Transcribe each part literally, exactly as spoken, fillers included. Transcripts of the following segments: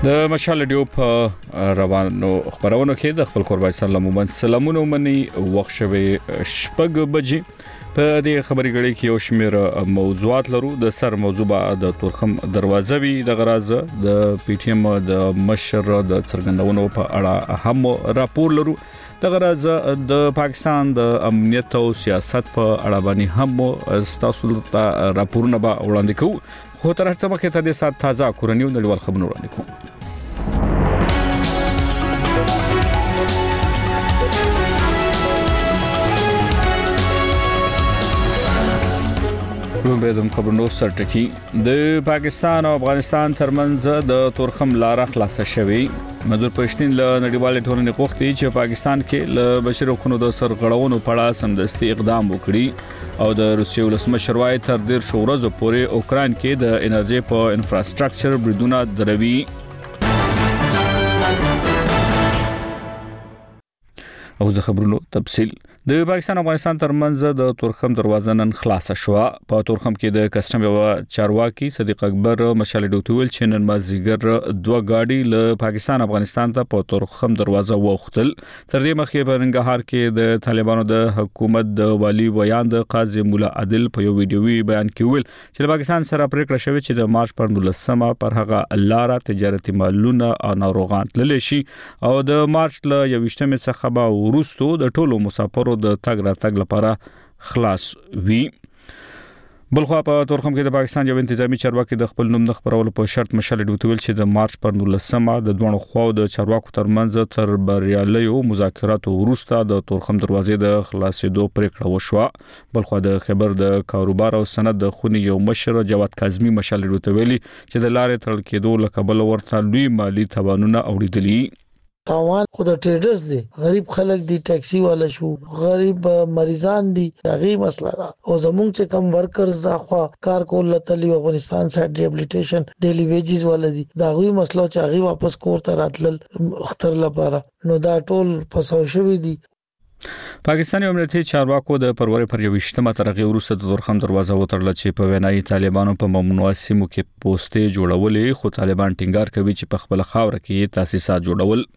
د مشال ډیو په روانو خبرونو کې د خپل قربای سلام ومن سلامونه مني وخت شوي شپږ بجې په دې خبري غړي کې یو شمېر موضوعات لرو. د سر موضوع د تورخم دروازه وی د غراز د پی ټی ایم د مشر د څرګندونو په اړه هم راپور لرو. د غراز د پاکستان د امنیت او سیاست په اړه باندې هم تاسو ته راپورونه به وړاندې کوو. خو تر هڅه مخکې ته د سات تازه کورنیو نړیوال خبرونه وړاندې کوم. لومبه د خبرونو سرټکی د پاکستان او افغانستان ترمنځ د تورخم لار خلاصه شوې. مزور پښتين له نړیوال ټولنې غوښتي چې پاکستان کې له بشري حقوقو د سرغړونو په اړه سمدستي اقدام وکړي او د روسیې ولسمشر وايي تر ډیر شو ورځې پورې اوکران کې د انرژي په انفراستراکچر بریدونه دروي. او د خبرونو تفصيل د پاکستان او افغانستان ترمنځ د تورخم دروازه نن خلاصه شو. په تورخم کې د کسټم یو چارواکي صدیق اکبر مشال ډوټول چې نن مازیګر دوه گاډي له پاکستان افغانستان ته په تورخم دروازه وختل. تر دې مخکې په ننګرهار کې د طالبانو د حکومت د والی بیان د قاضي مولا عادل په یو ویډیوي بیان کې ویل چې پاکستان سره پریکړه شوې چې د مارچ پر نولسمه پر هغه لاره تجارتي مالونه او ناروغان تللی شي او د مارچ ل یوشتمه څخه به ورستو د ټولو مسافرو د تګ را تګ لپاره خلاص وي. بلخوا په تورخم کې د پاکستان یو انتظامی چارواکي د خپل نوم خبرولو په شرط مشال ډوټول چې د مارچ پر نولسمه د دوه خواو د چارواکو ترمنځ تر بریالیو مذاکرات وروسته د تورخم دروازې د خلاصېدو پریکړه وشوه. بلخوا د خبر د کاروبار او صنعت د خونی یو مشر جواد کاظمی مشال ډوټولي چې د لارې تړل کېدو لکبل ورته لوی مالی تاوانونه اوریدلي. تاوان خود ټریډرز دي، غریب خلک دي، ټیکسي والا شو، غریب مریضان دي، هغه مسله ده. او زمونږ چې کم ورکرز ځخوا کار کول لته افغانستان سایډ ریهابلیټیشن ډیلی ویجز والا دي، دا غوي مسله چې هغه واپس کور ته راتلل اختر لپاره نو دا ټول پسو شوی دي. پاکستاني امنیتي چارواکو د پروري پر یوشتمه ترغه وروسته د تورخم دروازه وترل چې په وینای طالبانو په ممنوعه سیمو کې پوسټې جوړولې. خو طالبان ټینګار کوي چې په خپل خاور کې تاسیسات جوړول.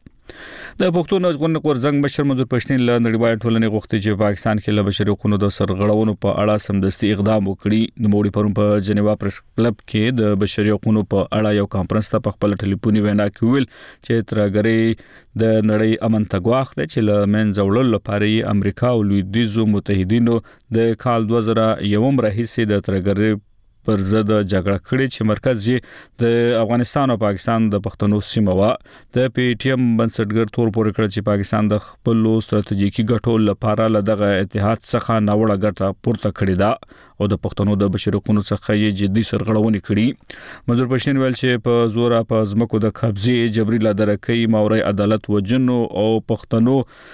د پښتو نظم قرزنګ بشر مزور پښتين له نړیوال ټولنې غوښتي چې پاکستان کې له بشري حقوقو د سرغړونو په اړه سمدستي اقدام وکړي. د موړي پرون په جنیوا پریس کلب کې د بشري حقوقو په اړه یو کانفرنس ته په خپل ټلیفوني وینا کې ویل چې ترګری د نړۍ امن تګواخ د چې له من زوړل لپاره امریکا او لویدیزو متحدینو د کال دوه زره یو راهیسې د ترګری پر ضد جګړه کړې چې مرکز یې د افغانستان او پاکستان د پښتنو سیمه وا. د پی ټی ایم بنسټګر تور پورې کړ چې پاکستان د خپل ستراتیژیکي ګټو لپاره لدغه اتحاد څخه ناوړه ګټه پورته کړې ده او د پښتنو د بشري حقوقو څخه یې جدي سرغړونې کړې. منظور پښتين ویل چې په زور په ځمکو د قبضې جبري لادرکې موري عدالت وجنو او پښتنو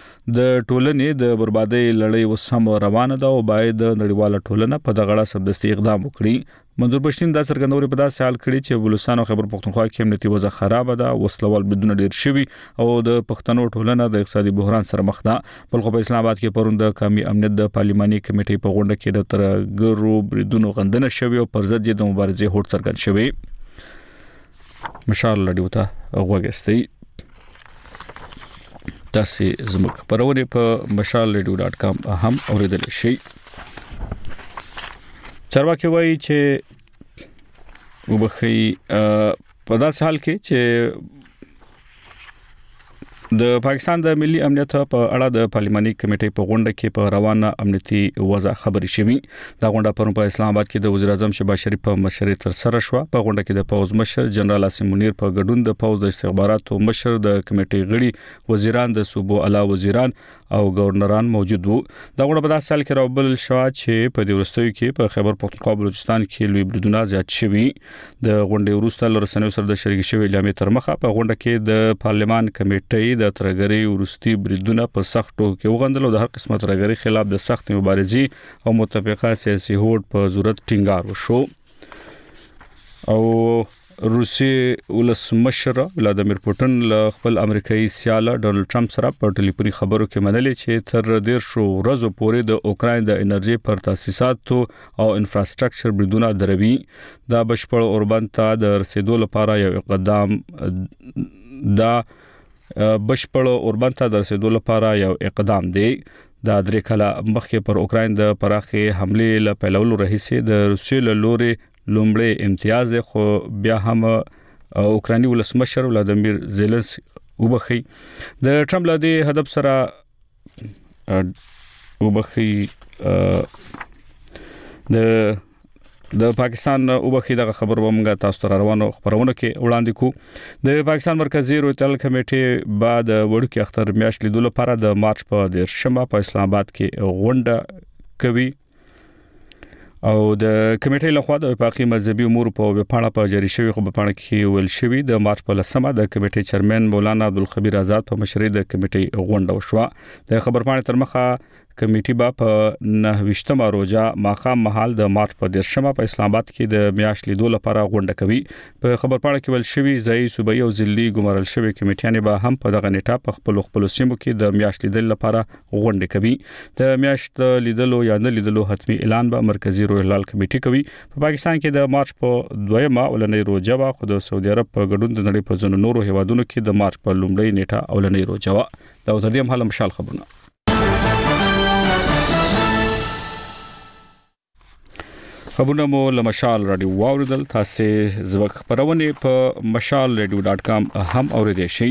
د ټولنې د بربادۍ لړۍ وسم روانه ده او باید نړیواله ټولنه په دغه اړه سمدستي اقدام وکړي. منظور پښتين دا څرګندوري په داسې حال کړي چې بلوچستان او خیبر پختونخوا کې امنیتي وضع خراب ده، وسلوال بدون ډیر شوی او د پښتنو ټولنه د اقتصادي بحران سره مخ ده. بلخو په اسلام آباد کې پروند د قومي امنیت د پارلماني کمیټې په غونډه کې د ترګرو بریدونو غندنه شوی او پر ضد د مبارزې هوډ څرګند شوی. مشال لډیوتا غوګستي تاسو زموږ خبرونه په مشال ریډیو ډاټ کام هم اوریدل شئ. چارواکي وایي چې وبخي په داسې حال کې چې د پاکستان د ملي امنیت په اړه د پارلماني کمیټې په غونډه کې په روانه امنیتي وضع خبري شوې. دا غونډه پرون په اسلام آباد کې د وزیر اعظم شهباز شریف په مشرۍ تر سره شو. په غونډه کې د پوز مشر جنرال عاصم منیر په ګډون د پوز د استخباراتو مشر د کمیټې غړي وزیران د صوبو اعلی وزیران او گورنران موجود وو. دا غونډه په داسې حال کې راوبل شو چې په دې ورستیو کې په خیبر پختونخوا بلوچستان کې لوی بریدونه زیات شوي. د غونډې وروسته لرسنیو سره د شریک شوی اعلامیه تر مخه په غونډه کې د پارلمان کمیټې د ترګری ورستي بریدونه په سختو کې وغندل او د هر قسمه ترګری خلاف د سخت مبارزې او متفقه سیاسي هوډ په ضرورت ټینګار وشو. او روسي ولسمشر ولادیمیر پوتین له خپل امریکایي سیاله ډونلډ ټرمپ سره په ټلیفوني خبرو کې منلې چې تر ډیر شو ورځو پورې د اوکرين د انرژي پر تاسیساتو او انفراستراکچر بریدونه دروي دا بشپړ اوربند ته د رسیدو لپاره یو اقدام دا بشپړ اوربند ته د رسیدو لپاره یو اقدام دی دا درې کاله مخکې پر اوکرين د پراخه حمله له پیلولو رئیسې د روسي له لوري لومړی امتیاز دی خو بیا هم اوکراني ولسمشر ولادیمیر زيلنسکي وبخي د ټرمپ له دې هدف سره وبخي د د پاکستان وبخي دغه خبر ومنګه تاسو ته روانو خبرونه کې وړاندې کو د پاکستان مرکزی رویتل کمیټې بعد وړوکی اختر میاشت لیدلو لپاره د مارچ په دیرشمه په اسلام آباد کې غونډه کوي او د کمیټې لخوا د وفاقي مذهبي امور په وپاڼه په جری شوی خو په پاڼه کې ویل شوی د مارچ په لسمه د کمیټې چیرمن مولانا عبدالخبیر آزاد په مشرۍ د کمیټې غونډه وشوه د خبر پاڼه تر مخه کمیټې با په نهویشتمه روزه ماخام محل د مارچ په دیرشمه په اسلام آباد کې د میاش لیدو لپاره غونډه کوي په خبر پاڼه کې ویل شوی ځای صوبایي او ضلعي ګمارل شوی کمیټیان به هم په دغه نیټه په خپل خپل سیمو کې د میاش لیدل لپاره غونډه کوي د میاش لیدلو یا نه لیدلو حتمی اعلان به مرکزی رویال کمیټې کوي په پاکستان کې د مارچ په دویمه ولنۍ روزه وا خو د سعودي عرب په ګډون د نړۍ په ځینو نورو هیوادونو کې د مارچ په لومړۍ نیټه ولنۍ روزه وا دا اوس دې هم حاله مشال خبرونه خبرونه مو لمشال رادیو واوریدل تاسو زوک خبرونه په مشال رادیو ډاټ کام هم اوریدئ شئ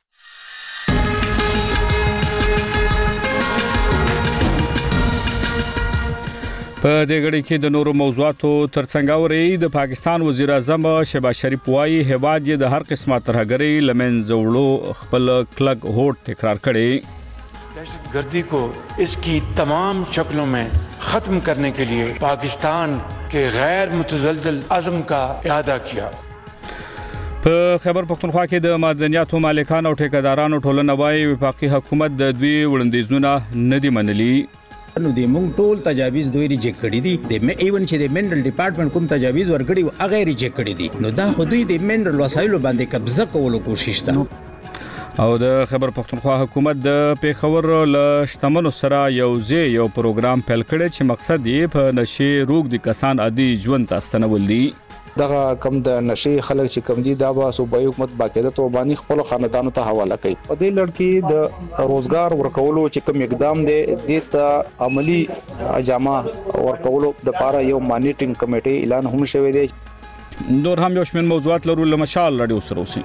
په دې غړي کې د نورو موضوعاتو ترڅنګ اوري د پاکستان وزیر اعظم شهباز شریف وايي هواد یې د هر قسمه ترهګرۍ لمن زوړو خپل کلک هوټ تکرار کړي दहशतगर्दी को इसकी तमाम शक्लों में खत्म करने के लिए पाकिस्तान के गैर मुतज़लज़ल अज़्म का इरादा किया په خیبر پختونخوا کې د مدنیاتو مالکان او ټیکدارانو ټولنه وايي وفاقي حکومت د دوی وړاندیزونه نه دي منلي نو د مونږ ټول تجاویز دوی ریجیکټ کړی دي د مې ایون چې د منرل ډپارټمنټ کوم تجاویز ورکړي او هغه ریجیکټ کړی دي نو دا خو دوی د منرل وسایلو باندې قبضه کولو کوشش ده او د خیبر پختونخوا حکومت د پیښور له شتمنو سره یو ځای یو پروګرام پیل کړی چې مقصد یې په نشي روغ دي کسان عادي ژوند تاستنول دي دغه کم د نشي خلک چې کم دي دا به صوبایي حکومت باقاعده توبانی خپل خاندانو ته حواله کوي په دې لړ کې د روزګار ورکولو چې کوم اقدام دی د ته عملی اجامه ورکولو د لپاره یو مانیټینګ کمیټه اعلان هم شوی دی نور هم یو شمن موضوعات لرو لمشال رادیو سره اوسئ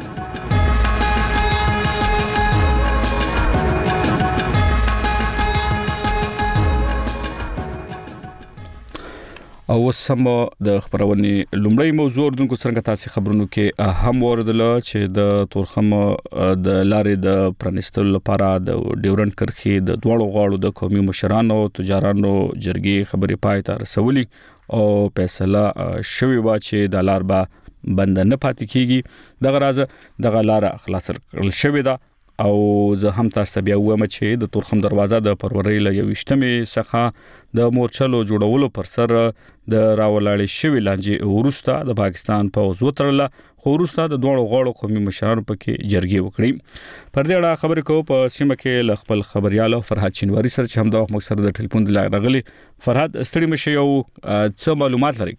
او وسمه د خبرونې لومړی موضوع دونکو څنګه تاسو خبرونو کې هم وردل چې د تورخم د لارې د پرانستلو لپاره د ډیورنټ کرخي د دوړو غاړو د قومي مشرانو تجارانو جرګې خبرې پای ته رسولي او فیصله شوی و چې د لار به بند نه پاتې کیږي دغه راز دغه لار خلاص کړل شوی ده او زه هم تاسو بیا وایم چې د تورخم دروازه د پرورۍ له یوشتمې څخه د مورچلو جوړولو پر سر د راولاړې شوی لانجې ورسته د پاکستان په وزو ترله خو ورسته د دوړو غاړو قومي مشرانو پکې جرګې وکړي پر دې اړه خبرې کوو په سیمه کې ل خپل خبريال فرحت چینواری سره چې هم د وخت مقصد د ټلیفون د راغلي فرحت ستړي مشه یو څه معلومات لري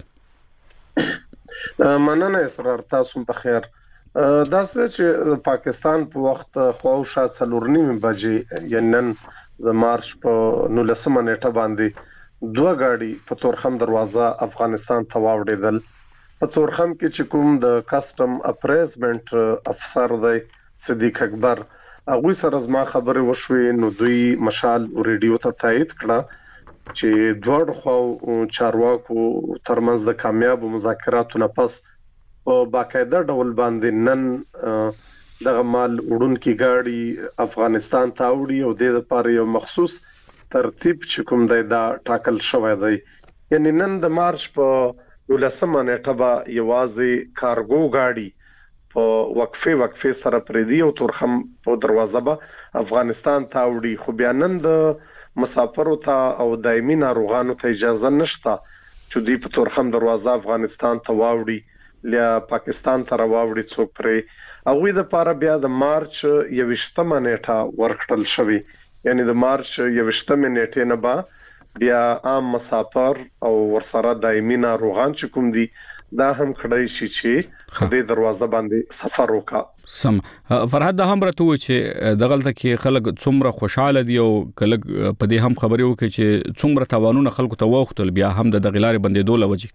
مننه اسرار تاسو په خیر دا چې پاکستان په وخت خواوشا څلورنیم بجې ینن د مارچ په نولسمه نیټه باندې دوه گاډي په تورخم دروازه افغانستان ته واوړېدل په تورخم کې چې کوم د کسٹم اپریزمنت افسر دی صدیق اکبر هغه سره زما خبره وشوي نو دوی مشال ریډیو ته تایید کړه چې دوه خو چارواکو ترمنځ د کامیاب مذاکراتو نه پس او باقاعده ډول باندې نن دغه مال وړونکي گاډي افغانستان ته وړي او د لپاره یو مخصوص ترتیب چې کوم دی دا ټاکل شوی دی یعنی نن د مارچ په ولسمه نیټه به یوازې کارګو گاډي په وقفه وقفه سره پردي او تورخم په دروازه به افغانستان ته وړي خو بیا نن د مسافرو ته او دایمي ناروغانو ته اجازه نشته چې دوی په تورخم دروازه افغانستان ته واوړي لیا پاکستان ته راوړي څوک پرې هغه د لپاره بیا د مارچ یوشتمه نیټه ورکړل شوی یعنی د مارچ یوشتمه نیټه نه با بیا عام مسافر او ورسره دایمي ناروغان چې کوم دي دا هم کړی شي چې د دروازه باندې سفر وکړي. سم فرحت دا هم راته و چې دغلته کې خلک څومره خوشاله دي او کله په دې هم خبرې وکړي چې څومره توانونه خلکو ته وختل بیا هم د غلارې بندیدو لوجي.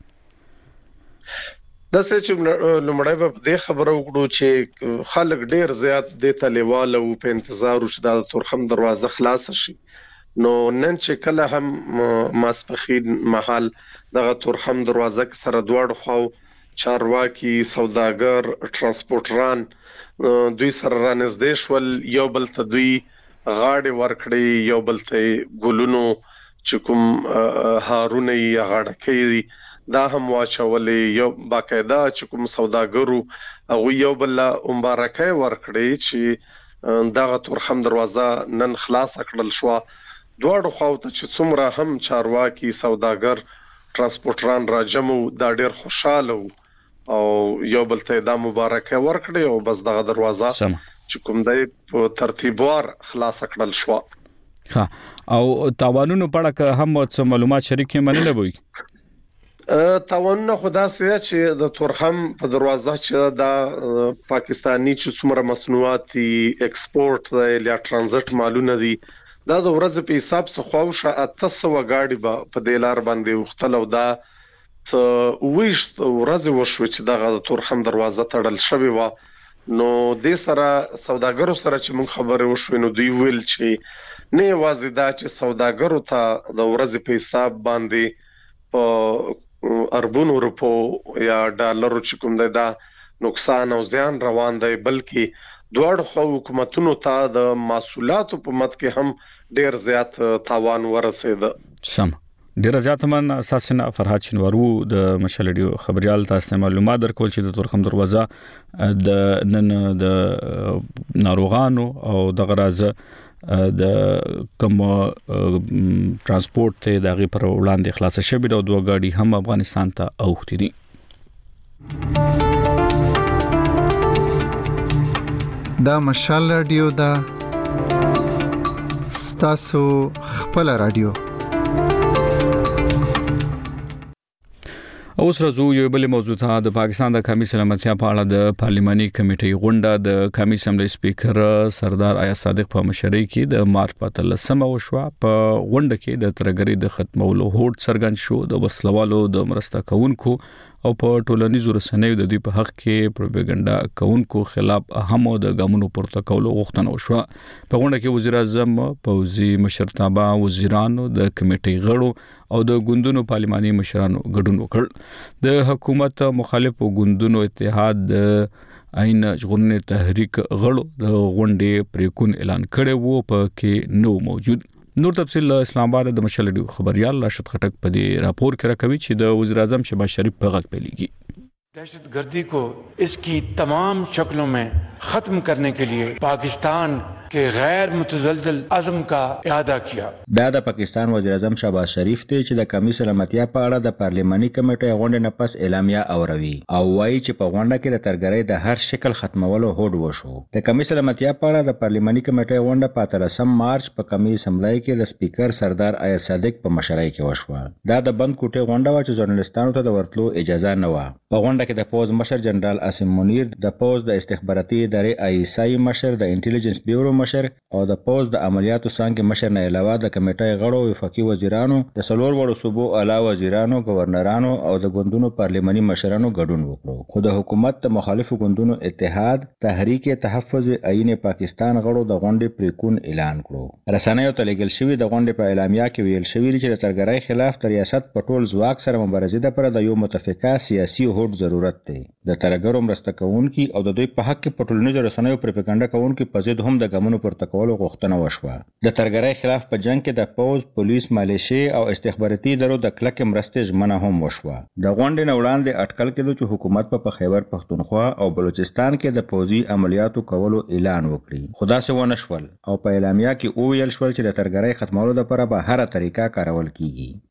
دا چې لمړی په دې خبرو وکړو چې خلک ډیر زیات د تلیواله او په انتظار چې د تورخم دروازه خلاص شي نو نن چې کله هم ماسپخین محل دغه تورخم دروازه کې سره دواړو خو چارواکي سوداګر ترانسپورټران دوی سره رانږدې شول یو بل ته دوی غاړې ورکړې یو بل ته ګلونو چې کوم هارونه یې غاړه کوي دا هم واچولې یو باقاعده چې کوم سوداګرو او یو بل مبارکي ورکړې چې دغه تورخم دروازه نن خلاص کړل شو دوړو خواته چې څومره هم چارواکي سوداګر ترانسپورټران راجمو دا ډېر خوشاله او یو بل ته دا مبارکي ورکړي او بس دغه دروازه چې کوم دی په ترتیبوار خلاص کړل شو. ها او تاوانونو په اړه هم څه معلومات شریکې منل وي. تاوانونه خدا سي چې د تورخم په دروازه چې دا پاکستانی چې څومره مصنوعات ایکسپورت یا ترانزیت مالونه دي دا د ورځې په حساب څخه خوښه اته سوه غاډي په دلار باندې وختل او دا وښت ورځې وشو چې دغه تورخم دروازه تړل شوی و نو د سره سوداګرو سره چې موږ خبرې وشو نو دوی ویل چې نه واځي دا چې سوداګرو ته د ورځې په حساب باندې په اربونو روپو یا ډالرو چې کوم دی دا نقصان او زیان روان دی بلکې دوړ خو حکومتونو ته د مسؤلاتو په مت کې هم ډیر زیات تاوان ورسید. سم ډیر زیات من اساسا فرحت شنوارو د مشالډیو خبريال تاسو معلومات درکول چې د تورخم دروازه د نن د ناروغانو او د غرازه د کوم ترانسپورت ته دغه پر وړاندې خلاص شوی د دوه غاډي هم افغانستان ته اوختي دي. دا مشال رادیو دا ستاسو خپل رادیو. اوس راځو یو بل موضوع ته د پاکستان د قومي سلامتیا په اړه د پارلماني کمیټې غونډه د قومي اسمبلی سپیکر سردار آیاز صادق په مشرۍ کې د مارچ په اتلسمه وشوه. په غونډه کې د ترګری د ختمولو هوډ څرګند شو د وسلوالو د مرسته کوونکو او په ټولنیزو رسنیو د دوی په حق کې پروپاګاندا کوونکو خلاف اهمو د ګامونو پورته کولو غوښتنه وشوه. په غونډه کې وزیر اعظم پوزي مشرتابه وزیرانو د کمیټې غړو او د ګوندونو پارلماني مشرانو ګډون وکړ. د حکومت مخالف ګوندونو اتحاد د عین ژغورنې تحریک غړو د غونډې پریکون اعلان کړی وو په کې نو موجود. نور تفصیل اسلام آباد د مشالډیو خبريال راشد خټک په دې راپور کې راکوي چې د وزیر اعظم شهباز شریف په غږ پیلېږي. दहशत गर्दी को इसकी तमाम शक्लों में खत्म करने के लिए पाकिस्तान के गैर मुतज़लज़ल अज़्म का इआदा किया. دا د پاکستان وزیر اعظم شهباز شریف ته چې د قومي سلامتیا په اړه د پارلماني کمیټې غونډې نه پس اعلامیه اوروي او وایي چې په غونډه کې د ترګرۍ د هر شکل ختمولو هوډ وشو. د قومي سلامتیا په اړه د پارلماني کمیټې غونډه په اتلسم مارچ په قومي اسمبلی کې د سپیکر سردار آیاز صادق په مشرۍ کې وشوه. دا د بند کوټې غونډه و چې ژورنالستانو ته د ورتلو اجازه نه و. په غونډه کې د پوز مشر جنرال عاصم منیر، د پوز د استخباراتي ادارې آی ایس آی مشر، د انټيليجنس بیورو مشر او د پوز د عملیاتو څنګه مشر نه علاوه د کمیټې غړو او وفاقي وزیرانو، د سلور وړو صوبو اعلی وزیرانو، گورنرانو او د ګوندونو پارلماني مشرانو ګډون وکړو. خو د حکومت د مخالفو ګوندونو اتحاد تحریک تحفظ عین پاکستان غړو د غونډې پریکون اعلان کړو. رسنیو ته لیږل شوی د غونډې په اعلامیه کې ویل شوی چې د ترګرۍ خلاف د ریاست په ټول ځواک سره مبارزې لپاره د یو متفقه سیاسي هوډ ضرورت دی. د ترګرو مرسته کوونکي او د دوی په حق کې په ټولنیزو رسنیو پروپاګاندا کوونکي په ضد هم د ګامونو پورته کولو غوښتنه وشوه. د ترګرۍ خلاف په جنگ کې د پوز، پولیس، مالیشي او استخباراتي ادارو د کلک مرستې ژمنه هم وشوه. د غونډې نه وړاندې اټکل کېدو چې حکومت په خیبر پښتونخوا او بلوچستان کې د پوزي عملیاتو کولو اعلان وکړي. خو داسې ونه شول او په اعلامیه کې وویل شول چې د ترګرۍ ختمولو لپاره به هر طریقه کارول کیږي.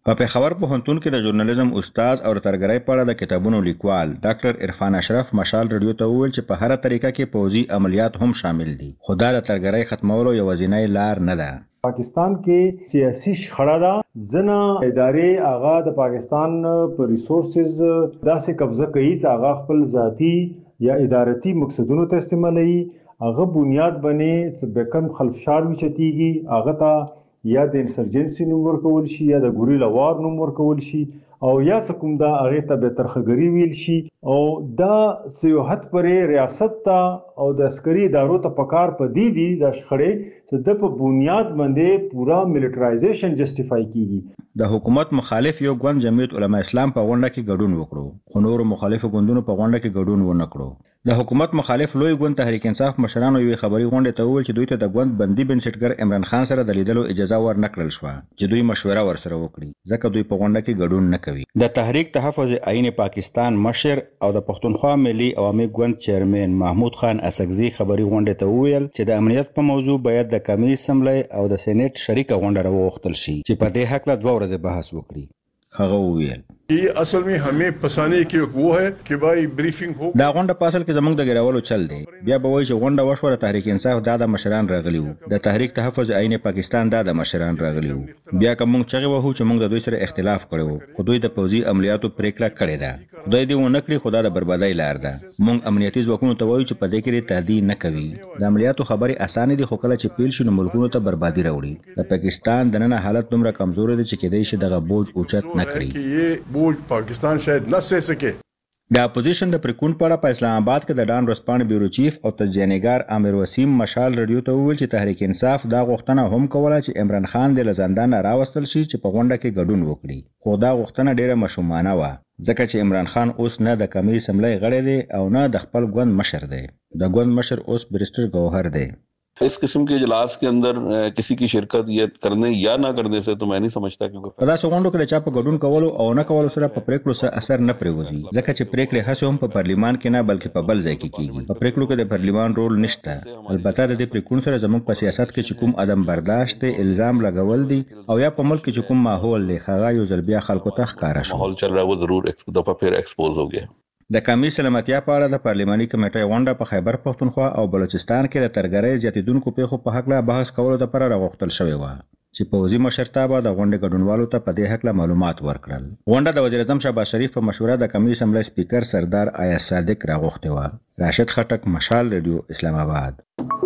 په پېښور پوهنتون کې د ژورنالیزم استاد او ترګرۍ په اړه د کتابونو لیکوال ډاکټر عرفان اشرف مشال رادیو ته وویل چې په هر طریقه کې پوځي عملیات هم شامل دي، خو دا د ترګرۍ ختمولو یوازینۍ لار نه ده. پاکستان کې سیاسي شخړه ده، ځنه ادارې هغه د پاکستان پر ریسورسز داسې قبضه کوي چې هغه خپل ذاتی یا ادارتي مقصدونو ته استعمالوي، هغه بنیاد باندې سبکم خلفشار وچتيږي، هغه ته یا د انسرجنسي نوم ورکول شي یا د ګوریلا وار نوم ورکول شي او یا سکم دا هغه ته به ترخګری ویل شي او دا سیاحت پرې ریاست ته او د عسکري ادارو ته پکار پدې دي د شخړې چې د په بنیاد باندې پورا ملټرایزیشن جسټیفای کیږي. د حکومت مخالف یو ګوند جمعیت علما اسلام په غونډه کې ګډون وکړو، خو نور مخالفو ګوندونو په غونډه کې ګډون ونه کړو. د حکومت مخالف لوی ګوند تحریک انصاف مشرانو یوې خبري غونډه ته وویل چې دوی ته د ګوند بندي بنسټګر عمران خان سره د لیدلو اجازه ورنکړل شوه چې دوی مشوره ورسره وکړي، ځکه دوی په غونډه کې ګډون نه کوي. د تحریک تحفظ عین پاکستان مشر او د پښتونخوا ملي عوامي ګوند چیرمن محمود خان اسکزي خبري غونډه ته وویل چې د امنیت په موضوع باید د کمیټې اسمبلی او د سېنات شریکه غونډه راوغوښتل شي چې په دې حق له دوه ورځې بحث وکړي. هغه وویل ये असल में हमें फंसाने की वो है कि भाई ब्रीफिंग हो. دا غونډه په اصل کې زموږ د ګیرولو چل دی. بیا به وایي چې غونډه وشوه، تحریک انصاف دا د مشران راغلی وو، د تحریک تحفظ عین پاکستان دا د مشران راغلی وو. بیا که موږ چغې وهو چې موږ د دوی سره اختلاف کړی وو، خو دوی د پوځي عملیاتو پریکړه کړې ده. خدای دې ونه کړي، خو دا د بربادۍ لار ده. موږ امنیتي ځواکونو ته وایو چې په دې کې تهدید نه کوي. د عملیاتو خبرې اسانه دي، خو کله چې پیل شي نو ملکونو ته بربادي راوړي. د پاکستان د نن حالت دومره کمزوري دی چې کېدای شي دغه بوج اوچت نه کړي. بوج پاکستان شاید نه سې سکے. د اپوزیشن د پریکون په اړه په اسلام آباد کې د ډان ورسپانې بیورو چیف او تجزیه‌نګار عامر وسیم مشال رادیو ته وویل چې تحریک انصاف دا غوښتنه هم کوله چې عمران خان د زندان راوستل شي چې په غونډه کې ګډون وکړي، خو دا غوښتنه ډیره مشومانه وه ځکه چې عمران خان اوس نه د کمیټې اسمبلی غړی دی او نه د خپل ګوند مشر دی. د ګوند مشر اوس بریسټر گوهر دی. इस किस्म के इजलास के अंदर किसी की शिरकत ये करने या ना करने से तो मैं नहीं समझता क्योंकि په داسې غونډو کې د چا په ګډون کولو او نه کولو سره په پریکړو څه اثر نه پرېوځي، ځکه چې پریکړې هسې هم په پارلیمان کې نه بلکې په بل ځای کې کیږي. په پریکړو کې د پارلیمان رول نشته. البته د دې پریکړو سره زموږ په سیاست کې چې کوم عدم برداشت الزام لګول دي او یا په ملک کې چې کوم ماحول دی هغه یو ځل بیا خلکو ته ښکاره شو. ماحول چل رہا ہے وہ ضرور ایک دفعہ پھر ایکسپوز ہو گیا. د کمی سلامتیا په اړه د پارلماني کمیټې غونډه په خیبر پښتونخوا او بلوچستان کې د ترګرۍ زیاتیدونکو پیښو په حق له بحث کولو لپاره راغوښتل شوې وه چې پوځي مشرتابه د غونډې ګډونوالو ته په دې حق له معلومات ورکړل. غونډه د وزیر اعظم شهباز شریف په مشوره د کمی اسمبلی سپیکر سردار ایاز صادق راغوښتې وه. راشد خټک، مشال ریډیو، اسلام آباد.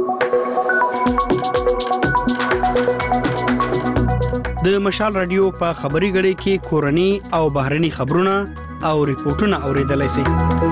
د مشال رادیو په خبري غړي کې کورني او بهرني خبرونه او ریپورتونه اوریدلای شئ.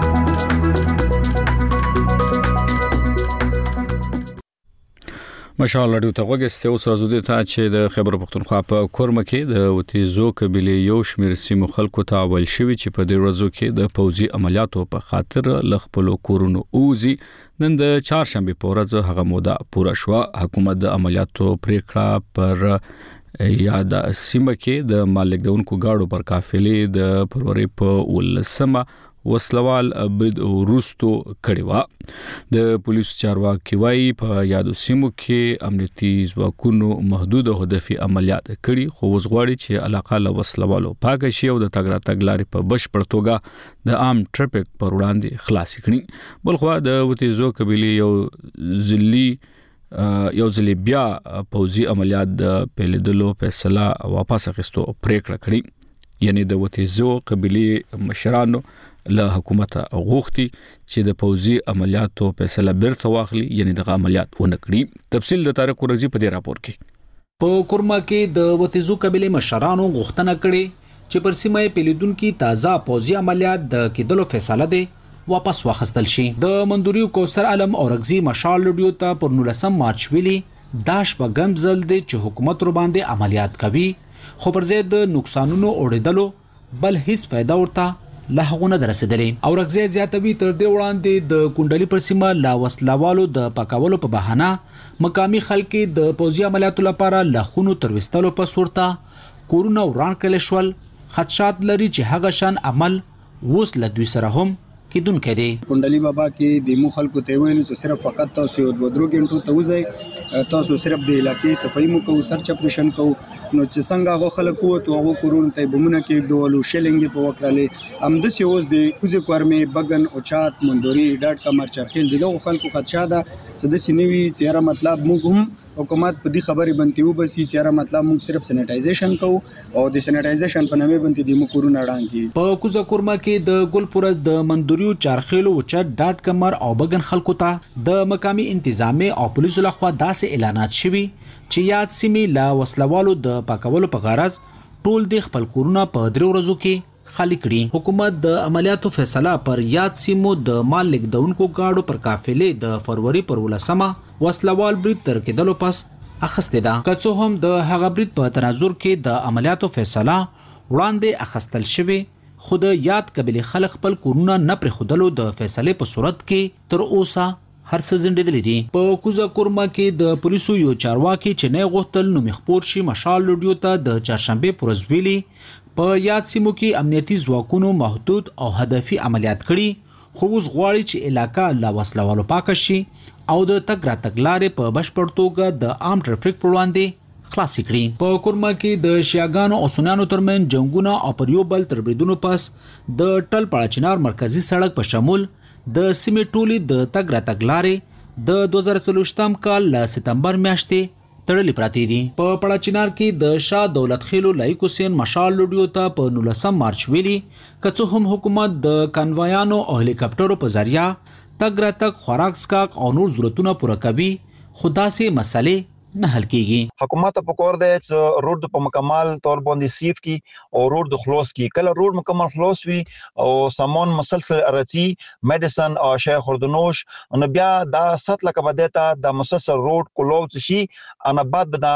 مشال رادیو ته وګورئ اوس راځو د ته چې د خیبر پښتونخوا په کورمه کې د وتیزو قبيله یو شمېر سیمو خلکو ته اول شوی چې په دې ورځو کې د پوځي عملیاتو په خاطر لخپلو کورونو اوزي. نن د چهارشنبه په ورځ هغه موده پوره شو. حکومت د عملیاتو پریکړه پر یا د سیمه کې د مالک دونکو گاډو پر قافلې د فروری په ولسمه وسلوال برید وروستو کړي و. د پولیسو چارواکي وايي په یادو سیمو کې امنیتي ځواکونو محدود هدفي عملیات کړي، خو وزغواړي چې علاقه له وسلوالو پاک شي او د تګ راتګ لارې په بشپړ توګه د عام ټریفیک پر وړاندې خلاص کړي. بلخو د وتیزو قبيله یو ځلي یو ځلې بیا پوځي عملیات د پیلېدلو فیصله واپس اخیستو پریکړه کړې، یعنی د وتیزو قبيله مشرانو له حکومت غوښتي چې د پوځي عملیاتو فیصله بیرته واخلي، یعنی د عملیات ونه کړي. تفصیل د طارق ورزي په دې راپور کې. په کورما کې د وتیزو قبيله مشرانو غوښتنه کړې چې پر سیمه پیلېدونکو تازه پوځي عملیات د کېدلو فیصله ده واپس واخستل شي. د مندوریو کوثر عالم اورغزي مشال رادیو ته پر نولسم مارچ ویلي داش په ګمزل دي چې حکومت ور باندې عملیات کوي، خو پر ضد نقصانونو اوریدلو بل هیڅ फायदा ورته لا هغونه درسېدلې. اورغزي زیاتوي تر دې وړاندې د کونډلي پر سیمه لا وسلوالو د پکاولو په بهانه مقامی خلک د پوځي عملیاتو لپاره لخونو تر وستلو په صورت کورونه وران کړل شول. خدشات لري چې هغه شان عمل وس له دوی سره هم کیدونکې دی. کندلی بابا کې د مو خلکو ته ویلو چې صرف فقط تاسو یو ودرو غنټو ته وځي، تاسو صرف د علاقې صفائی مو کو، سرچ اپریشن کو، نو چې څنګه هغه خلکو ته هغه کورون ته بمونه کې دوالو شلنګ په وکړاله ام د سیوز د کوزه کورمه بغن او چات مندوري ډاټ کمر چرخیل دغه خلکو خدشه ده چې د سینوي چیرې مطلب موږ هم حکومت په دې خبرې باندې وبسي چې مطلب موږ صرف سینیټایزیشن کوو او د سینیټایزیشن په نامه باندې د مکورونه اړانګي. په کوزه کورما کې د ګلپورز د مندوریو چارخیلو چت ډاټ کمر او بغن خلکو ته د مقامی انتظامی او پولیسو لخوا داسې اعلانات شوي چې یاد سیمې لا وسلوالو د پاکولو په غرض ټول د خپل کورونه په درو ورځو کې خالی کړي. حکومت د عملیاتو فیصله پر یاد سیمو د مال لیکدونکو گاډو پر قافلې د فروری پر ولسمه وسلوال برید تر کېدلو پس اخسته ده. که څه هم د هغه برید په تناظر کې د عملیاتو فیصله وړاندې اخستل شوی، خو د یاد قبیلې خلک خپل کورونه نه پرې خودلو د فیصلې په صورت کې تر اوسه هر څه زندېدلې دي. په کوزه کورما کې د پولیسو یو چارواکي چې نه غوښتل نو مخپور شي مشال لوډیو ته د چهارشنبه پر ورځ ویلي په یاد سیمو کې امنیتي ځواکونو محدود او هدفي عملیات کړي، خو اوس غواړي چې علاقه لا وسلوالو پاک شي او د تګ راتګ لارې په بشپړ توګه د عام ټرافیک پر وړاندې خلاص کړي. په کورما کې د شیاګانو او سنانو ترمن جنگونه او پر یو بل تر بریدونو پس د ټل پړاچنار مرکزی سړک په شمول د سیمې ټولي د تګ راتګ لارې د دوه زره څلوېښتم کال ل سپتمبر میاشتې تړلې پراته دي. په پړاچنار کې د شاه دولت خیلو لایق حسین مشال لوډیو ته په نولسم مارچ ویلي که څه هم حکومت د کانوایانو او هلیکاپټرو په ذریعہ تګ راتګ خوراک سکاک او نور ضرورتونه پوره کوي، خو داسې مسلې نه حل کیږي. حکومت په کور دی چې روډ په مکمل تور باندې سیف کی او روډ د خلاص کی. کله روډ مکمل خلاص وي او سامان مسلسل ارتی میډیسن او شی خوردنوش نو بیا دا ست لکه بدیتا د مسلسل روډ کولوت شي انا بعد دا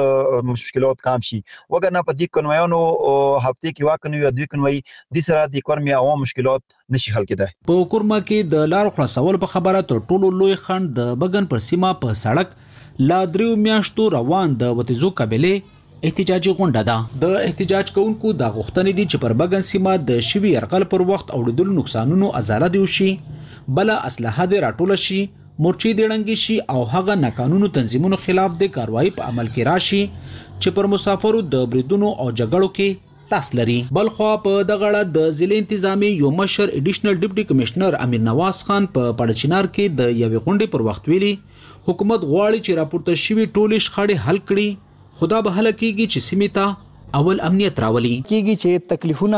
مشکلات کم شي. وګنه په دې کنوایانو هفته کې واکنوي دوی کنوي د سره د کورمي عوام مشکلات نشي حل کېدای. په کورما کې د لار خلاصول په خبره تر ټولو لوی خند د بغن پر سیمه په سړک لا دریو میاشتو روان د وتیزو قبیلې احتجاجي غونډه ده. د احتجاج کوونکو د غوښتنې دي چې پر بغن سیمه د شوی يرغل پر وخت اوریدل نقصانونو ازاله دی شي، بل اسلحه دې راټول شي، مورچې دې ړنګ شي او هغه ناقانونو تنظیمونو خلاف د کاروایی په عمل کې راشي چې پر مسافرو د بریدونو او جګړو کې لاس لري. بل خو په دغه اړه د ضلع انتظامی یو مشر ایډیشنل ډیپټي کمشنر امیر نواز خان په پړچنار کې د یوې غونډې پر وخت ویلي حکومت غواړي چې راپورته شوی ټولې شخړې حل کړي، خدا به هله کیږي چې سیمې ته اول امنیت راولي. کیږي چې تکلیفونه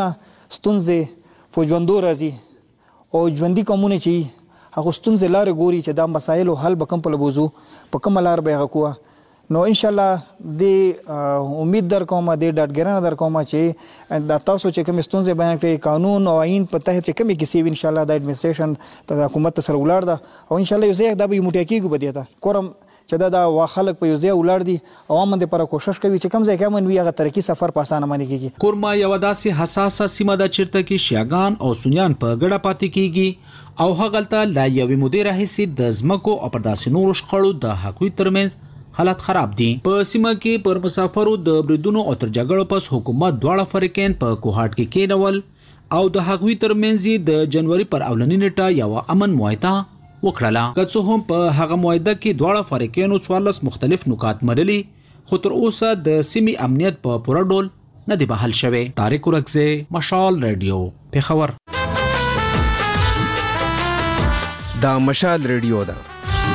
ستونزې په ژوندو راځي او ژوندۍ قومونه چې هغه ستونزې لارې ګوري چې دا مسایلو حل به کوم په لبوزو په کومه لار به هغه کوه. نو ان شاء الله د امید در کوم د ډاډګرانه در کوم چې د تاسو چې کوم ستونزې بیان کړي قانون او آئین په تحت چې کومې کیسې ان شاء الله د اډمنستریشن د حکومت سره ولاړ ده او ان شاء الله یو ځای دا به موټی کېږي به دیتا کورم چې دا د خلک په یو ځای ولاړ دي عوام باندې پر کوشش کوي چې کم ځای کې من وی هغه ترقی سفر په اسانه باندې کیږي. کورما یو داسې حساسه سیمه د چیرته کې شیاګان او سنیان په ګډه پاتې کیږي او هغلته لا یوې مدیر هیڅ د زمکو او پر داسې نور شخړو د حقوقي ترمنځ حالت خراب دي. په سیمه کې پر مسافرو د بریدونو او تر جګړو پس حکومت دواړه فریقین په کوهاټ کې کېنول او د حقوقي ترمنځ د جنوري پر اولنی نیټه یو امن معاهده وکړه. که څه هم په هغه معاهده کې دواړه فریقینو څوارلس مختلف نکات مرلي، خو تر اوسه د سیمې امنیت په پوره ډول نه دی بحال شوی. طارق ورکزه، مشال رادیو، پیښور. دا مشال رادیو ده.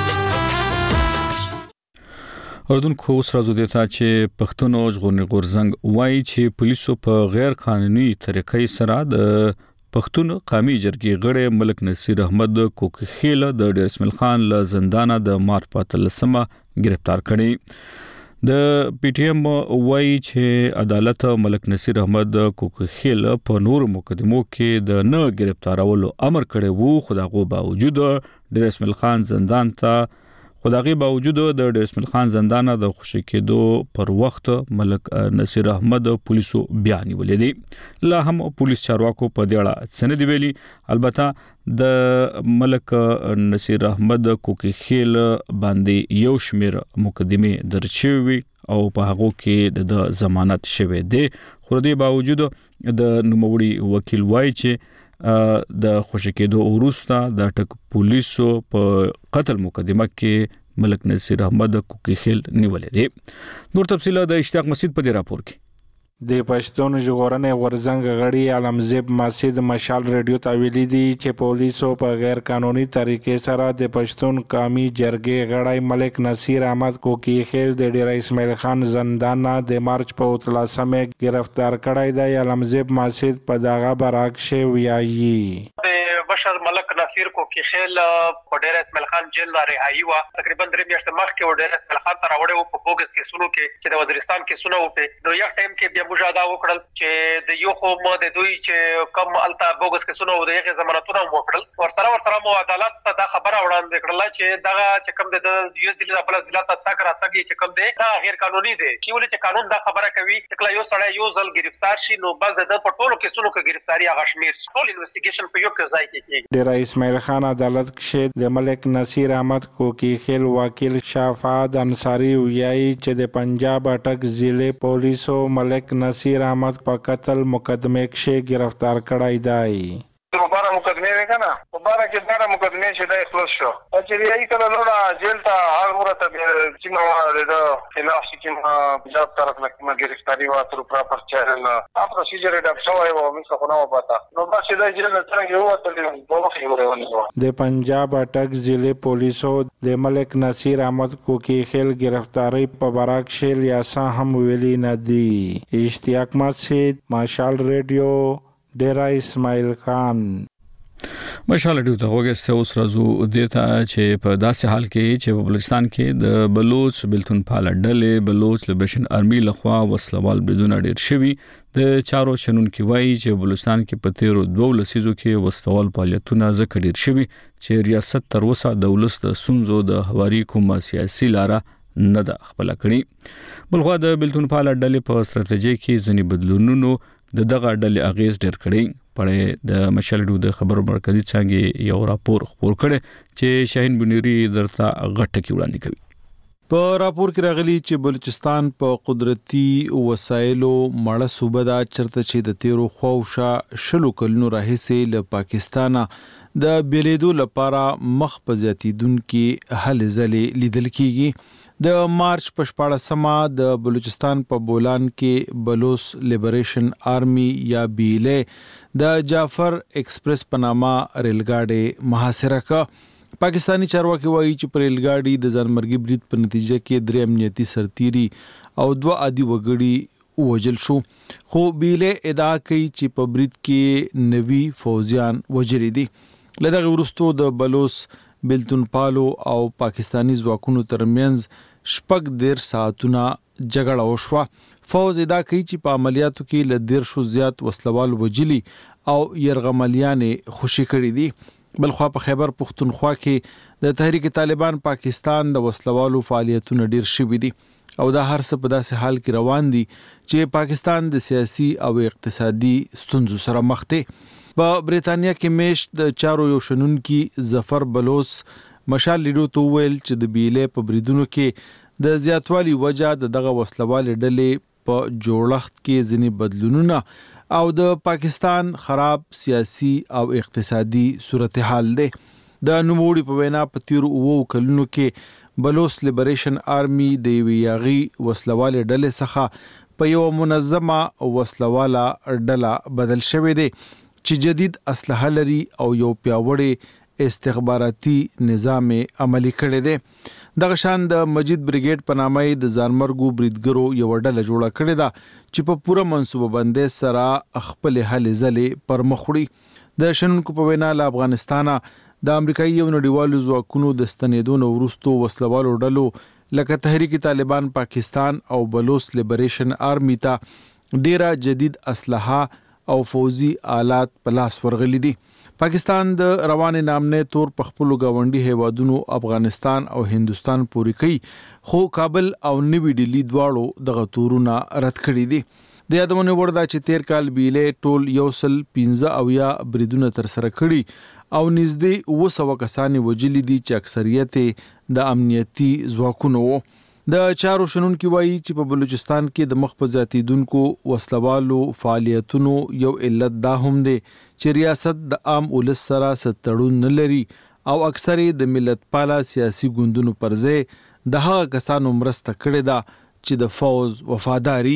اردن خو اوس راځو دیتا چې پښتون او ژغورني غورزنګ وایي چې پولیسو په غیر قانوني طریقې سره د پښتون قومي جرګې غړي ملک نصیر احمد کوکخیل د ډیر اسماعیل خان له زندانه د مارچ په اتلسمه گرفتار کړي. د پی ټی ایم وایي چې عدالت ملک نصیر احمد کوکخیل په نور مقدمو کې د نه گرفتارولو امر کړی وو، خو دغه باوجود ډیر اسماعیل خان زندان ته خداغي باوجود د ډیر اسماعیل خان زندانه د خوشی کېدو پر وخت ملک نصیر احمد پولیسو بیان ولیدي. لا هم پولیس چارواکو په دې اړه څه نه دی ویلي. البته د ملک نصیر احمد کوکخیل باندې یو شمیر مقدمه درج شوی او په هغه کې د ضمانت شوی دی، خو دې باوجود د نوموړي وکیل وایي چې د خوشی کېدو وروسته د ټک پولیسو په قتل مقدمه کې ملک نصیر احمد کوکی خیل نیولې دي. نور تفصیلات د اشتیاق مسجد په دې راپور کې. د پښتون ژغورنې غورځنګ غړي علمزیب مسجد مشال ریډیو ته ویلي دي چې پولیسو په غیر قانوني طریقې سره د پښتون قومي جرګې غړی ملک نصیر احمد کوکی خیل د ډیر اسماعیل خان زندان د مارچ په اتلسمه گرفتار کړی دی. علمزیب مسجد په دغه برعکس ویایي بشر ملک نصیر کوکی خیل په ډیر اسماعیل خان جیل رهایی و تقریبا درې میاشتې مخکې و ډیر اسماعیل خان ته راوړی و په بوګس کې سونو کې چې د وزیرستان کې سونه وټه نو یو ټایم کې بیا موږ دا وکړل چې د یو خو مو د دوی چې کم التا بوګس کې سونه و دغه ضمانتونه وکړل ورسره ورسره مو عدالت ته دا خبره وړاندې کړل چې دغه چې کم د یو ځل د بل ځل ته تک راتګي چې کم دی دا غیر قانوني دی چې ولې چې قانون دا خبره کوي چې کله یو سړی یو ځل گرفتار شي نو بس د پټولو کې سونو کې گرفتاری هغه شمیر ټول انویسټیګیشن په یو کې ځای کې ډیر اسماعیل خان عدالت کې د ملک نصیر احمد کوکی خیل وکیل شافعت انصاری ویایي چې د پنجاب اټک ضلع پولیسو ملک نصیر احمد په قتل مقدمه کې گرفتار کړی دی. دوباره مقدمه وکړه دوباره کې دا مقدمه چې د خلاص شو چې یې کله نو جیل ته هر مرته چې نو د خلاف چې ما پنجاب طرف نه گرفتاری و تر پراپر چارن ا پروسیجر د شوی و موږ خو نه پتا نو بس دا جیل نه څنګه یو ته په مخ یو ورونه د پنجاب اټک ضلع پولیسو د ملک نصیر احمد کوکی خیل گرفتاری په براک شیل یا هم ویلی نه دی. اشتیاق مسجد مشال ریډیو ډیر اسماعیل خان. مشال ډیو ته وګورئ اوس راځو دیتا چې په داسې حال کې چې په بلوچستان کې د بلوچ بلتون پال ډلې بلوچ لیبریشن آرمي لخوا وسلوال بریدونه ډیر شوي د چارو شنونکو وایي چې بلوچستان کې په تیرو دوه لسیزو کې وسلوال فعالیتونه ځکه ډیر شوي چې ریاست تر اوسه د ولس د سنځو د هواري کومه سیاسي لاره نه ده خپل کړی. بلخوا د بلتون پال ډلې په ستراتیژي کې ځنی بدلونونو د دغه ډلې اغیز ډیر کړی. پړې د مشالډو د خبرو مرکزی څنګه یو راپور خبر کړي چې شاهین بنيري درته غټه کې وړاندې کوي. په راپور کې راغلي چې بلوچستان په قدرتي وسایلو مړه صوبه دا چرته چې د تیرو خوښه شلو کلونو راهیسې له پاکستانه د بیلیدو لپاره مخ په زیاتیدونکو هلې ځلې لیدل کیږي. د مارچ په شپاړسمه د بلوچستان په بولان کې بلوچ لیبریشن آرمي یا بیله د جعفر ایکسپریس په نامه ریلګاډي محاصره کړه. پاکستانی چارواکي وایي چې پر ریلګاډي د ځانمرګي برید په نتیجه کې درې امنیتي سرتیري او دوه عادي وګړي وژل شو خو بیله ادعا کوي چې په برید کې نوي فوجیان وژل دي. لدغه ورستو د بلوچ بلتون پالو او پاکستانی ځواکونو ترمنځ شپږ ډیر ساعتونه جګړه وشوه. فوج ادعا کوي چې په عملیاتو کې ل ډیر شو زیات وسلوال وجلی او يرغملیانې خوشي کړې دي. بلخوا په خیبر پختونخوا کې د تحریک طالبان پاکستان د وسلوالو فعالیتونه ډیر شوي دي او دا هر څه په داسې حال کې روان دي چې پاکستان د سیاسي او اقتصادي ستونزو سره مخ دی. په بریتانیا کې میشت د چارو یو شنونکي ظفر بلوچ مشال لیدو تو ویل چې د بیلې په بریدونو کې د زیاتوالي وجہ د دغه وسلوال ډلې په جوړښت کې ځینې بدلونونه او د پاکستان خراب سیاسي او اقتصادي صورتحال دی. د نوموړي په وینا په تیرو اوو کلونو کې بلوچ لیبریشن آرمي د ویاغي وسلوال ډلې څخه په یو منظمه وسلواله ډله بدل شوې ده چې جدید اسلحه لري او یو پیاوړی استخباراتي نظام عملی کړی دی. دغه شان د مجید بریګیډ په نامه د ځانمرګو بریدګرو یو ډله جوړه کړې ده چې په پوره منصوبه بندۍ سره خپل هلې ځلې پر مخ وړي. د شنونکو په وینا له افغانستانه د امریکایي یو نړیوالو ځواکونو د ستنېدو نه وروسته وسلوالو ډلو لکه تحریک طالبان پاکستان او بلوچ لیبریشن آرمي ته ډیره جدید اسلحه او فوزي آلات په لاس ورغلي دي. پاکستان د روان نامنه تور په خپل گاونډي هیوادونو افغانستان او هندستان پورې کوي خو کابل او نوی ډیلی دواړو دغه تورونه رد کړي دي. د یادونه وردا چې تیر کال بیله ټول یو سل پنځه او یا بریدونه تر سره کړي او نږدې اوه سوه کسان وژلي دي چې اکثریت د امنیتي ځواکونو. د چارو شنونکو وایي چې په بلوچستان کې د مخ په زیاتیدونکو وسلوالو فعالیتونو یو علت دا هم دی چې ریاست د عام ولس سره ستړون نه لري او اکثر د ملت پاله سیاسي ګوندونو پر ځای د هغه کسانو مرسته کړې ده چې د فوز وفاداری.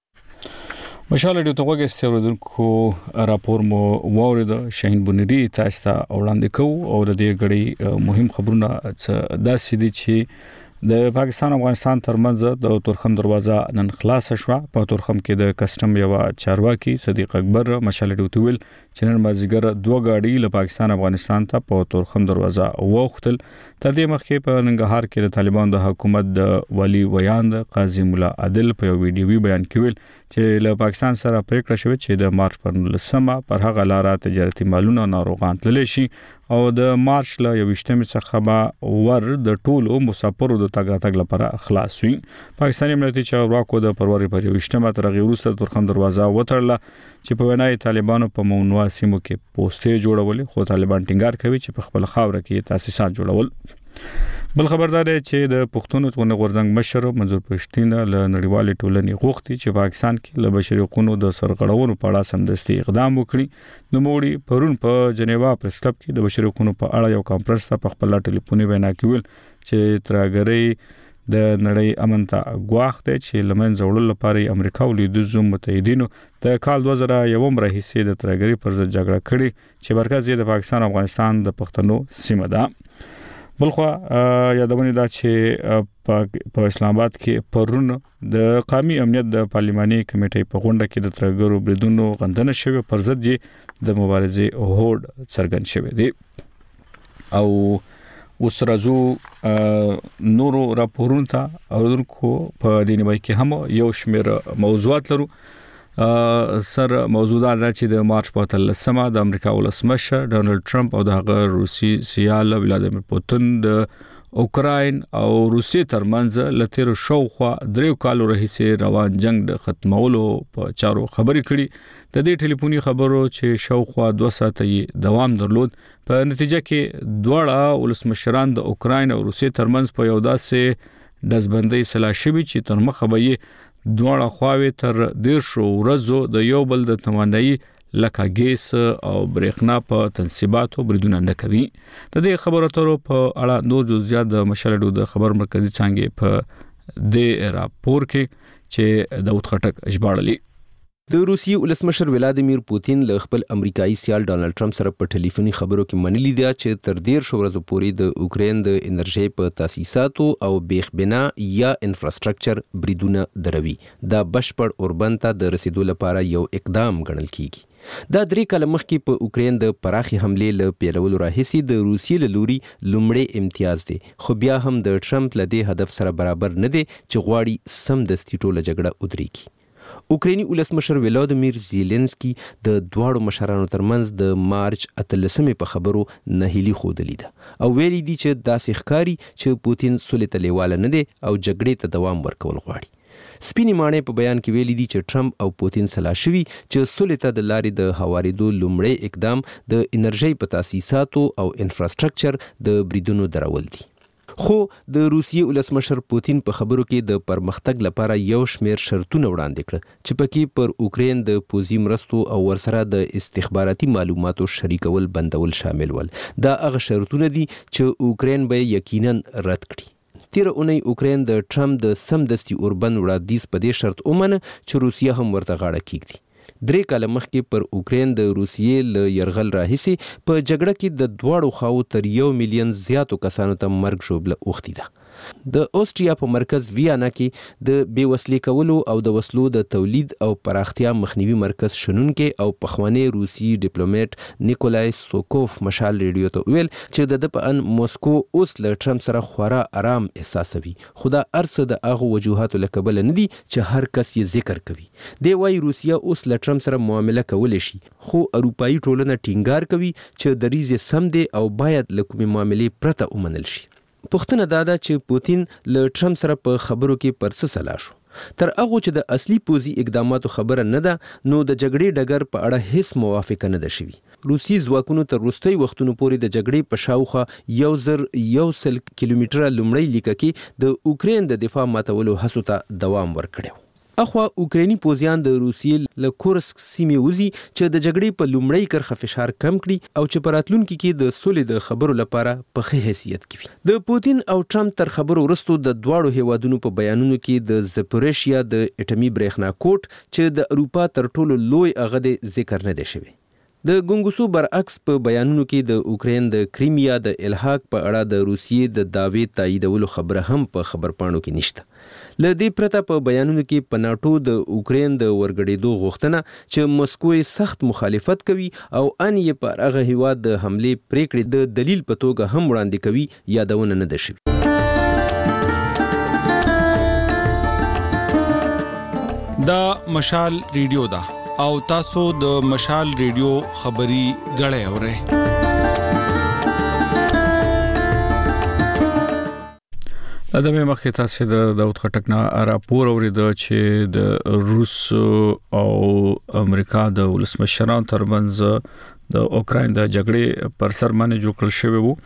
مشال ډیو ته وګورئ اوریدونکو راپور مو واورید شاهین بنيري تاسو ته وړاندې کوو او د دې غړي مهم خبرونه داسې دي چې د پاکستان او افغانستان ترمنځ د تورخم دروازه نن خلاص شوه. په تورخم کې د کسٹم یو چارواکي صدیق اکبر مشال ډیو ته ویل چې نن مازیګر دوه غاډي له پاکستان افغانستان ته په تورخم دروازه وختل. تر دې مخکې په ننګرهار کې د طالبان د حکومت د ولی ویاند قاضي مولا عادل په یو ویډیوي بیان کې ویل چې له پاکستان سره پریکړه شوې چې د مارچ پر نولسمه پر هغه لاره تجارتي مالونه ناروغان تللی شي او د مارچ له یوشتمې څخه به ور د ټولو مسافرو د تګ راتګ لپاره خلاص وي. پاکستاني امنیتي چارواکو د فروری پر یوشتمه تر هغې وروسته تورخم دروازه وتړله چې په وینا یې طالبانو په ممنوعه سیمو کې پوسټې جوړولې، خو طالبان ټینګار کوي چې په خپل خاوره کې تاسیسات جوړول. بل خبردار دی چې د پښتون ځواني غورځنګ مشر منظور پښتين له نړیوالې ټولنې غوښتي چې پاکستان کې له بشري حقوقو د سرغړونو په اړه سمدستي اقدام وکړي. نو موړي پرون په جنیوا پریس کلب کې د بشري حقوقو په اړه یو کانفرنس ته په خپل ټلیفوني وینا کې ویل چې ترګری د نړۍ امن ته غواخ دی چې لمن زوړل لپاره امریکا او لیدوزو متحدینو د کال دوه زره یو مراهیسه د ترګری پر ضد جګړه کړې چې مرکز یې د پاکستان او افغانستان د پښتنو سیمه ده. بلخوا یادونه دا چې په اسلام آباد کې پرون د قومي امنیت د پارلماني کمیټې په غونډه کې د ترګرو بریدونو غندنه شوی پر ضد یې د مبارزې هوډ څرګند شوی دی. او اوس راځو نورو راپورونو ته اوردونکو په دې نیمه کې هم یو شمېر موضوعات لرو. سر موضوع دا چې د مارچ په اتلسمه د امریکا ولسمشر ډونالد ټرمپ او د هغه روسي سیال ولادیمیر پوتین د اوکراین او روسیې ترمنځ لتیر شوخوا دریو کالو راهیسې روان جنگ د ختمولو په چارو خبرې کړي. د دې ټلیفوني خبرو چې شوخوا دوه ساعته دوام درلود په نتیجه کې دواړه ولسمشران د اوکراین او روسیې ترمنځ په یو داسې دزبندۍ سلا شوي چې تر مخه به یې دواړه خواوې تر دیرشو ورځو د یو بل د توانایي لکه ګیس او برېښنا په تنصیباتو بریدونه نه کوي. د دې خبرو اترو په اړه نور جزئیات د مشالډو د خبر مرکزی څنګه په دې راپور کې چې داوود خټک ژباړلی. د روسیې ولسمشر ولادیمیر پوتین له خپل امریکایي سیال ډونالد ټرمپ سره په ټلیفوني خبرو کې منلي دی چې تر ډیر شو ورځې پورې د اوکرين د انرژي په تاسیساتو او بیخ بنا یا انفراستراکچر بریدونه دروي. دا بشپړ اوربند ته د رسیدو لپاره یو اقدام ګڼل کیږي. دا درې کاله مخکې په اوکرين د پراخي حملې له پیلولو راهیسې د روسیې له لوري لومړی امتیاز دی، خو بیا هم د ټرمپ له دې هدف سره برابر نه دی چې غواړي سمدستي ټوله جګړه ودرېږي. اوکرینی ولسمشر ولادیمیر زيلنسکي د دواړو مشرانو ترمنځ د مارچ اتلسمې په خبرو نهیلي خودلی ده او ویلي دي چې داسې ښکاري چې پوتین سولې ته لیواله نه دی او جګړې ته دوام ورکول غواړي. سپینې ماڼۍ په بیان کې ویلي دي چې ټرمپ او پوتین سلا شوي چې سولې ته د لارې د هوارېدو لومړی اقدام د انرژۍ په تاسیساتو او انفراستراکچر د بریدونو درول دي. خو د روسیې ولسمشر پوتین په خبرو کې د پرمختګ لپاره یو شمېر شرطونه وړاندې کړ چې پکې پر اوکرين د پوځي مرستو او ورسره د استخباراتي معلوماتو شریکول بندول شامل ول. دا هغه شرطونه دي چې اوکرين به یقینا رد کړي. تیر اونۍ اوکرين د ټرمپ د سمدستي اوربند وړاندیز په دې شرط ومنه چې روسیه هم ورته غاړه کېږدي. درې کاله مخکې پر اوکرين د روسیې له يرغل راهیسې په جګړه کې د دواړو خواو تر یو میلیون زیاتو کسانو ته مرګ ژوبله اوښتې ده. د اوسټریا په مرکز ویانا کې د بیوسلې کولو او د وسلو د تولید او پراختیا مخنیوي مرکز شنونکي او پخوانی روسي ډیپلوماټ نیکولای سوکوف مشال ریډیو ته ویل چې د د په ان موسکو اوس له ټرمپ سره خورا آرام احساسوي، خو دا ارڅه د هغه وجوهاتو له کبله نه دي چې هر کس یې ذکر کوي. دی وايي روسیا اوس له ټرمپ سره معامله کولی شي، خو اروپایي ټولنه ټینګار کوي چې دریځ یې سم دی او باید له کومې معاملې پرته ومنل شي. پوښتنه دا ده چې پوتین له ټرمپ سره په خبرو کې پر څه سلا شو. تر هغه چې د اصلي پوځي اقداماتو خبره نه ده، نو د جګړې ډګر په اړه هیڅ موافقه نه ده شوې. روسي ځواکونو تر وروستي وختونو پورې د جګړې په شاوخوا یو زر یو سل کیلومتره لومړی لیکه کې د اوکرين د دفاع ماتولو هڅو ته دوام ورکړی. اخوا اوکراني پوځیان د روسیې له کورسک سیمې وځي چې د جګړې په لومړی کرخه فشار کم کړي او چې په راتلونکي کې د سولې د خبرو لپاره په ښه حیثیت کې وي. د پوتین او ټرمپ تر خبرو وروسته د دواړو هیوادونو په بیانونو کې د زپوریشیا د اټومي برېښنا کوټ چې د اروپا تر ټولو لوی هغه د ذکر نه دی شوی. د ګونګوسو برعکس په بیانونو کې د اوکرين د کریمیا د الحاق په اړه د روسیې د دعوی تاییدولو خبره هم په خبرپاڼو کې نشته. له دې پرته په بیانونو کې په ناتو د اوکرين د ورګړېدو غوښتنه چې مسکو سخت مخالفت کوي او ان یې پر هغه هیواد د حمله پریکړې د دلیل په توګه هم وړاندې کوي یادونه نه ده شوې. دا مشال ریډیو ده او تاسو د مشال ریډیو خبري غړې اورئ. دا مې مخکې تاسو د داوود خټک نه راپور اوریده چې د روس او امریکا د ولسمشرانو ترمنځ د اوکراین د جګړې پر سر باندې جوړ کړل شوی وو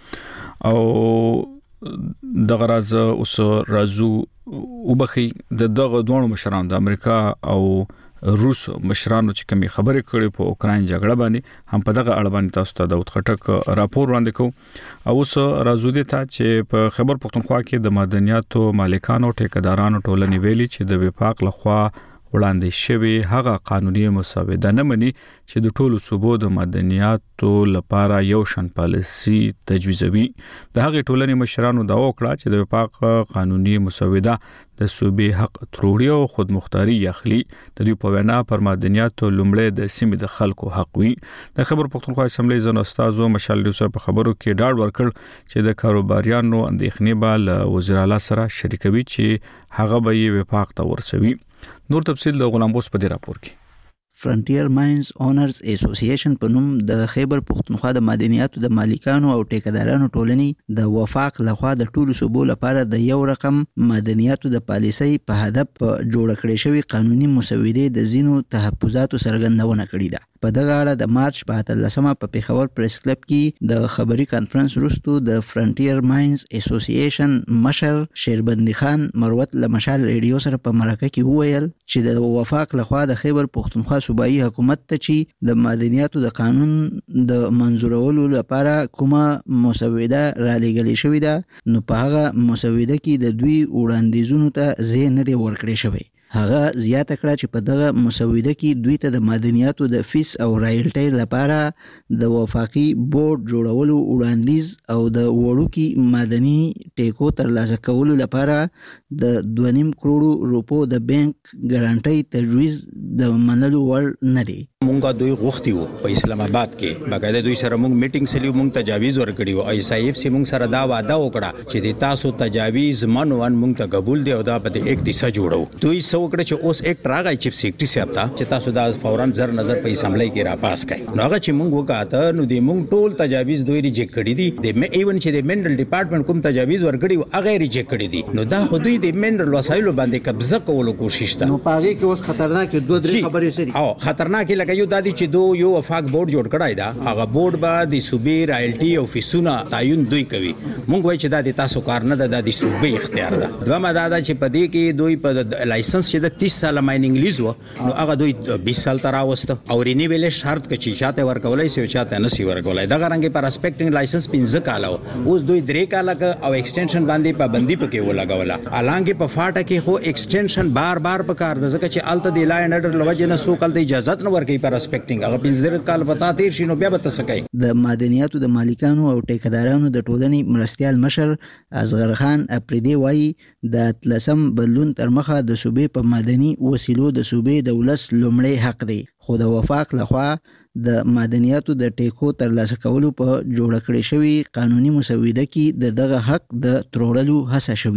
او د غراز اوس رازو وبخي د دغه دوه مشرانو د امریکا او روس مشرانو چې کومي خبرې کړې په اوکراین جګړه باندې هم په دغه اړه باندې تاسو ته داوود خټک راپور وړاندې کوم او اوس راځو دي ته چې په خیبر پختونخوا کې د مدنیاتو مالکانو ټیکدارانو ټولنې ویلي چې د وفاق لخوا وړاندې شوی هغه قانوني مسوده نه مني چې د ټولو صوبو د مدنیاتو لپاره یو شان پالیسي تجویزوي. د هغه ټولنې مشرانو دا وکړه چې د وفاق قانوني مسوده د صوبې حق تروړي او خودمختاري اخلي. د دې په وینا پر مدنیاتو لومړی د سیمې د خلکو حق وي. د خبر پختونخوا اسمبلی ځنو استادو مشال ډیسر په خبرو کې ډاډ ورکړ چې د کاروباریانو اندېښنې به له وزیر اعلی سره شریکوي چې هغه به یې وفاق ته ورسوي. نور تفصیل د غلام بوس په دې راپور کې. فرنټیر ماینز اونرز اسوسییشن په نوم د خیبر پختونخوا د مدنیاتو د مالکانو او ټیکدارانو ټولنې د وفاق لخوا د ټولو صوبو لپاره د یو رقم مدنیاتو د پالیسۍ په هدف جوړ کړی شوی قانوني مسوده د زینو تحفظاتو څرګندونه کړې ده. په دغه اړه د مارچ په اتلسمه په پیښور پریس کلب کې د خبري کانفرنس وروسته د فرنټیر ماینز اسوسییشن مشر شیربندي خان مروت له مشال ریډیو سره په مرکه کې وویل چې د وفاق لخوا د خیبر پختونخوا صوبایي حکومت ته چې د مدنیاتو د قانون د منظورولو لپاره کومه مسوده را لېږلې شوې ده نو په هغه مسوده کې د دوی وړاندیزونو ته ځای نه دی ورکړی شوی. هغه زیاته کړه چې په دغه مسوده کې دوی ته د مدنیاتو د فیس او رایلټي لپاره د وفاقي بورډ جوړولو وړاندیز او د وړوکي مدني ټیکو ترلاسه کولو لپاره د دوه نیم کروڑ روپو د بانک ګارانټي تجویز د منلو وړ نه دی. مونږه دوی غوښتي وو په اسلام آباد کې باقاعده دوی سره مونږ میټینګ سلیو مونږ تجاویز ورکړي وو. ایس آی اف سی مونږ سره دا وعده وکړه چې د تاسو تجاویز منوان مونږ ته قبول دی او دا په یک دیسه جوړو. دوی سو وکړه چې اوس یک راغی چیف سیکرټری صاحب ته چې تاسو دا فوراً زر نظر په اسمبلی کې را پاس کړئ. نو هغه چې مونږ وکاته نو د مونږ ټول تجاویز دوی ریجیکټ کړي دي. د ایون چې د منرل ډپارټمنټ کوم تجاویز ورکړي وو هغه ریجیکټ کړي دي. نو دا خو دوی د منرل وسایلو باندې قبضه کولو کوشش ده. نو پاږي کې اوس خطرناک دوه درې خبرې سړي او خطرناک لګي یو دادی چې دو یو وفاق بورډ جوړ کړای دا هغه بورډ به د صوبې رایلټي او فیسونه تعین دوی کوي. مونږ وایي چې دا د تاسو کار نه ده د صوبې اختیار ده. دوه ماده چې په دې کې دوی په لایسنس چې د تیس سال مایننګ لیز وو نو هغه دوی بیس سال تر راوسته او رینیویل شرط کچې چاته ورکولای سي او چاته نسی ورکولای. دا غرانګي پر اسپیکټینګ لایسنس پنځه کال اوس دوی درې کال او ایکسټنشن باندې پابندي پکې ولګوله. الانګه په فاټه کې خو ایکسټنشن بار بار پکار د ځکه چې الته د لاین اډر لوجه نه سو کال د اجازه نه ورکې پر اسپیکټینګ هغه پنځه کال پتا تیر شي نو بیا به تاسو کوي. د مدنیاتو د مالکانو او ټیکدارانو د ټولنې مرستيال مشر اصغر خان اپریدي وایي د اتلسم بدلون تر مخه د صوبې په مدني وسیلو د صوبې د ولس لومړی حق دی خو د وفاق لخوا د مدنیاتو د ټیکو ترلاسه کولو په جوړ کړی شوی قانوني مسوده کې د دغه حق د تروړلو هڅه شوې ده.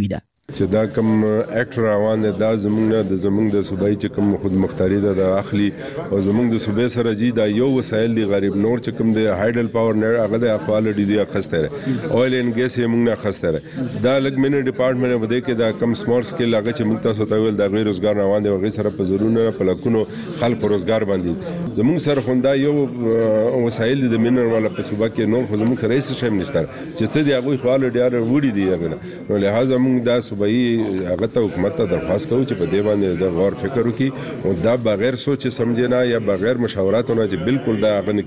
چې دا کوم اکټ روان دی دا زمونږ د زمونږ د صوبایي چې کوم خود مختاری ده د اخلي او زمونږ د صوبې سره جی دا یو وسایل دی غریب نور چې کوم دی هایډل پاور نه هغه د افعال ډی دی اخسته اویل ان ګیس یې موږ نه اخسته دا لګ مینه ډپارټمنټ بده کې دا کم سمال سکیل هغه چې موږ تاسو ته ویل دا غیر روزګار روان دی هغه سره په ضرورونه په لکونو خلک روزګار باندې زمونږ سره خوندا یو وسایل د مینر والا په صوبه کې نور خو زمونږ سره هیڅ شی نشته چې څه دی هغه خو ال ډی ار وړي دی هغه نو لہذا موږ دا صوبایي هغه ته حکومت ته درخواست کوو چې په دې باندې د غور فکر وکړي او دا بغیر سوچ سمجھنا یا بغیر مشاوراتونه چې بالکل دا غن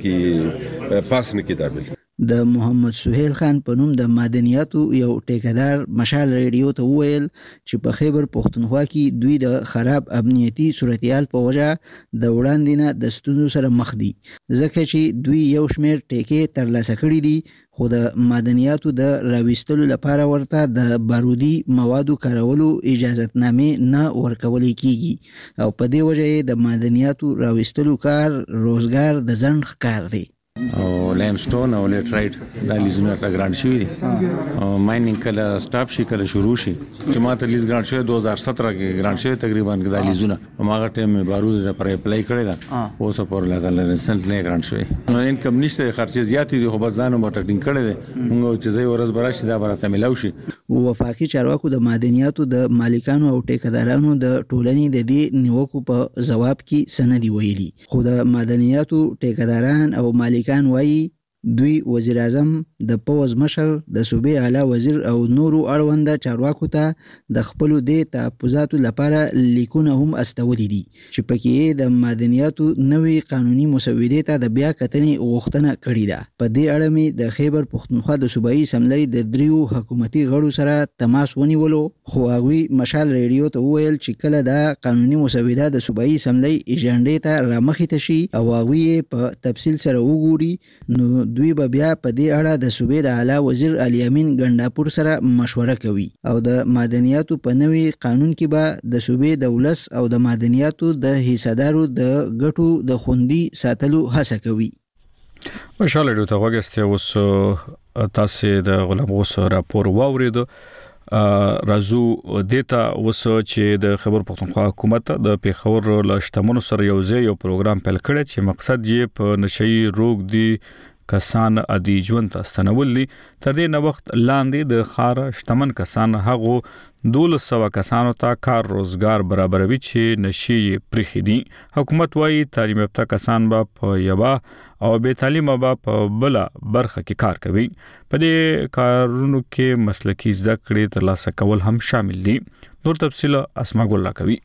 کی پاس نه کیدابل د محمد سهیل خان په نوم د مدنیاتو یو ټیکدار مشال ریډیو ته وویل چې په خیبر پښتونخوا کې دوی د خراب امنیتي صورتحال په وجه د وړاندې نه د ستونزو سره مخ دي ځکه چې دوی یو شمېر ټیکې ترلاسه کړي دي خو د مدنیاتو د راوستلو لپاره ورته د بارودي موادو کارولو اجازهتنامې نه ورکول کیږي او په دې وجه د مدنیاتو راوستلو کار روزګار د ځنډ کار دی او لایمسټون او لیټرایټ د لیزونو ته ګرانټ شوی دي او ماینینګ کله سټاپ شي کله شروع شي چې ماته لیز ګرانټ شوی دوه هزار سत्रह کې ګرانټ شوی تقریبا د لیزونو هغه ټیم مې بارود د پر اپلای کړی دا اوس په ورله د ریسنټلی ګرانټ شوی نو انکم نشته خرچه زیاتې دي خو بس ځانو مارکیټینګ کړی دی موږ چې زې ورځ براشي دا برته ملاوي شي وفاقي چارواکو د مدنیاتو د مالکانو او ټیکدارانو د ټولنې د دې نیوکو په جواب کې سندي ویلي خو د مدنیاتو ټیکداران او مالک کان وای دوی وزیر اعظم د پوز مشر د صوبې اعلی وزیر او نورو اړوند چارواکو ته د خپل د تحفظاتو لپاره لیکونه هم استولې دي چې پکې د مدنیاتو نوې قانوني مسودې ته د بیا کتنې غوښتنه کړې ده په دې اړه مې د خیبر پښتونخوا د صوبایي اسمبلی د دریو حکومتي غړو سره تماس ونیولو خو هغوی مشال ریډیو ته وویل چې کله دا قانوني مسوده د صوبایي اسمبلی ایجنډې ته رامخې ته شي او هغوی په تفصیل سره وګوري نو دوی به بیا په دې اړه د صوبې د اعلی وزیر علي امین ګنداپور سره مشوره کوي او د مدنیاتو په نوې قانون کې به د صوبې د ولس او د مدنیاتو د حصدارو د ګټو د خوندي ساتلو هڅه کوي. مشال ریډیو ته وګورئ اوس تاسو د غلام غوث راپور واوریدو رازو دیتا وسو چې د خیبر پښتونخوا حکومت د پیښور لشتمنو سره یو ځای یو پروګرام پیل کړی چې مقصد یې په نشئی روغ دی کسان ادي ژوند ته ستنول دي تر دې نو وخت لاندې د خار شتمن کسان هغه دولس سو کسانو ته کار روزګار برابروي چې نشي پرخي دي حکومت وايي تعلیم یافته کسان به په یوا او به تعلیم به په بل برخه کې کار کوي په دې کارونو کې مسلکي زده کړې ترلاسه کول هم شامل دي نور تفصیل اسماء ګل کوي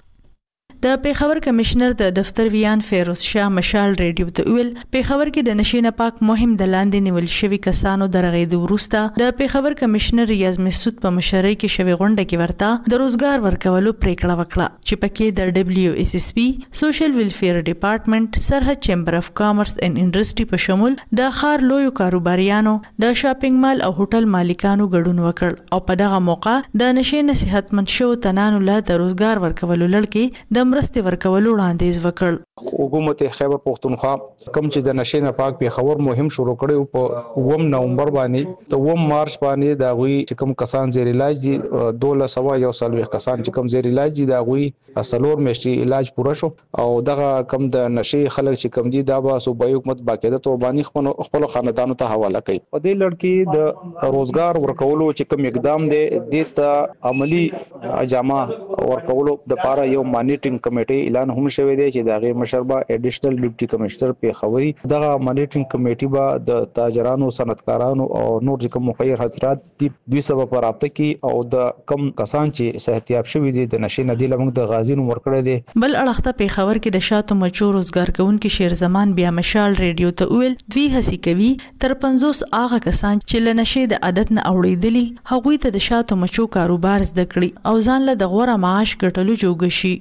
د پیښور کمشنر د دفتر ویان فیروز شاه مشال ریډیو ته ویل پیښور کې د نشي نه پاک مهم د لاندې نیول شوی کسانو درغې د ورسته د پیښور کمشنر ریاض مسعود په مشرۍ کې شوی غونډه کې ورته د روزګار ورکولو پریکړه وکړه چې پکې د دبليو اس اس پی سوشل ویلفیر ډپارټمنټ سرحد چیمبر اف کامرس اینڈ انډستری په شمول د خار لویو کاروباریانو د شاپینګ مال او هوټل مالکانو ګډون وکړ او په دغه موقع د نشي نصيحتمن شو تنانو له د روزګار ورکولو لړ کې مرستې ورکولو وړاندیز وکړ. حکومت خیبر پښتونخوا کوم چې د نشي نه پاک پیښور مهم شروع کړي په اووم نومبر باندې ته اووم مارچ باندې دا غوي چې کوم کسان زیر علاج دي دوله سوا یو سلوي کسان چې کوم زیر علاج دي دا غوي سلور میشتي علاج پوره شو او دغه کم د نشي خلک چې کوم دي دا به صوبایي حکومت باقاعده تو باندې خپل خاندانو ته حواله کوي په دې لړ کې د روزګار ورکولو چې کوم اقدام دي د ته عملی اجامه ورکولو د لپاره یو مانیټینګ کمیټي اعلان هم شوی دی چې دغه مشربه اډیشنل ډیپټي کمشنر په خوري دغه مانیټینګ کمیټي به د تاجرانو صنعتکارانو او نور کوم مخیر حضرات دي دوی سبا پر رابطه کې او د کم کسان چې صحتياب شوی دي د نشي ندی لمغ د غازین ورکړه دي بل اړخته په خبر کې د شاتو مچو روزګار کوونکو شیر زمان بیا مشال ریډیو ته ویل دوی هڅه کوي تر پنځوس هغه کسان چې لنشي د عادت نه اوړېدلي هغوی ته د شاتو مچو کاروبار زده کړي او ځان له د غوړه معاش ګټلو جوړ شي په هني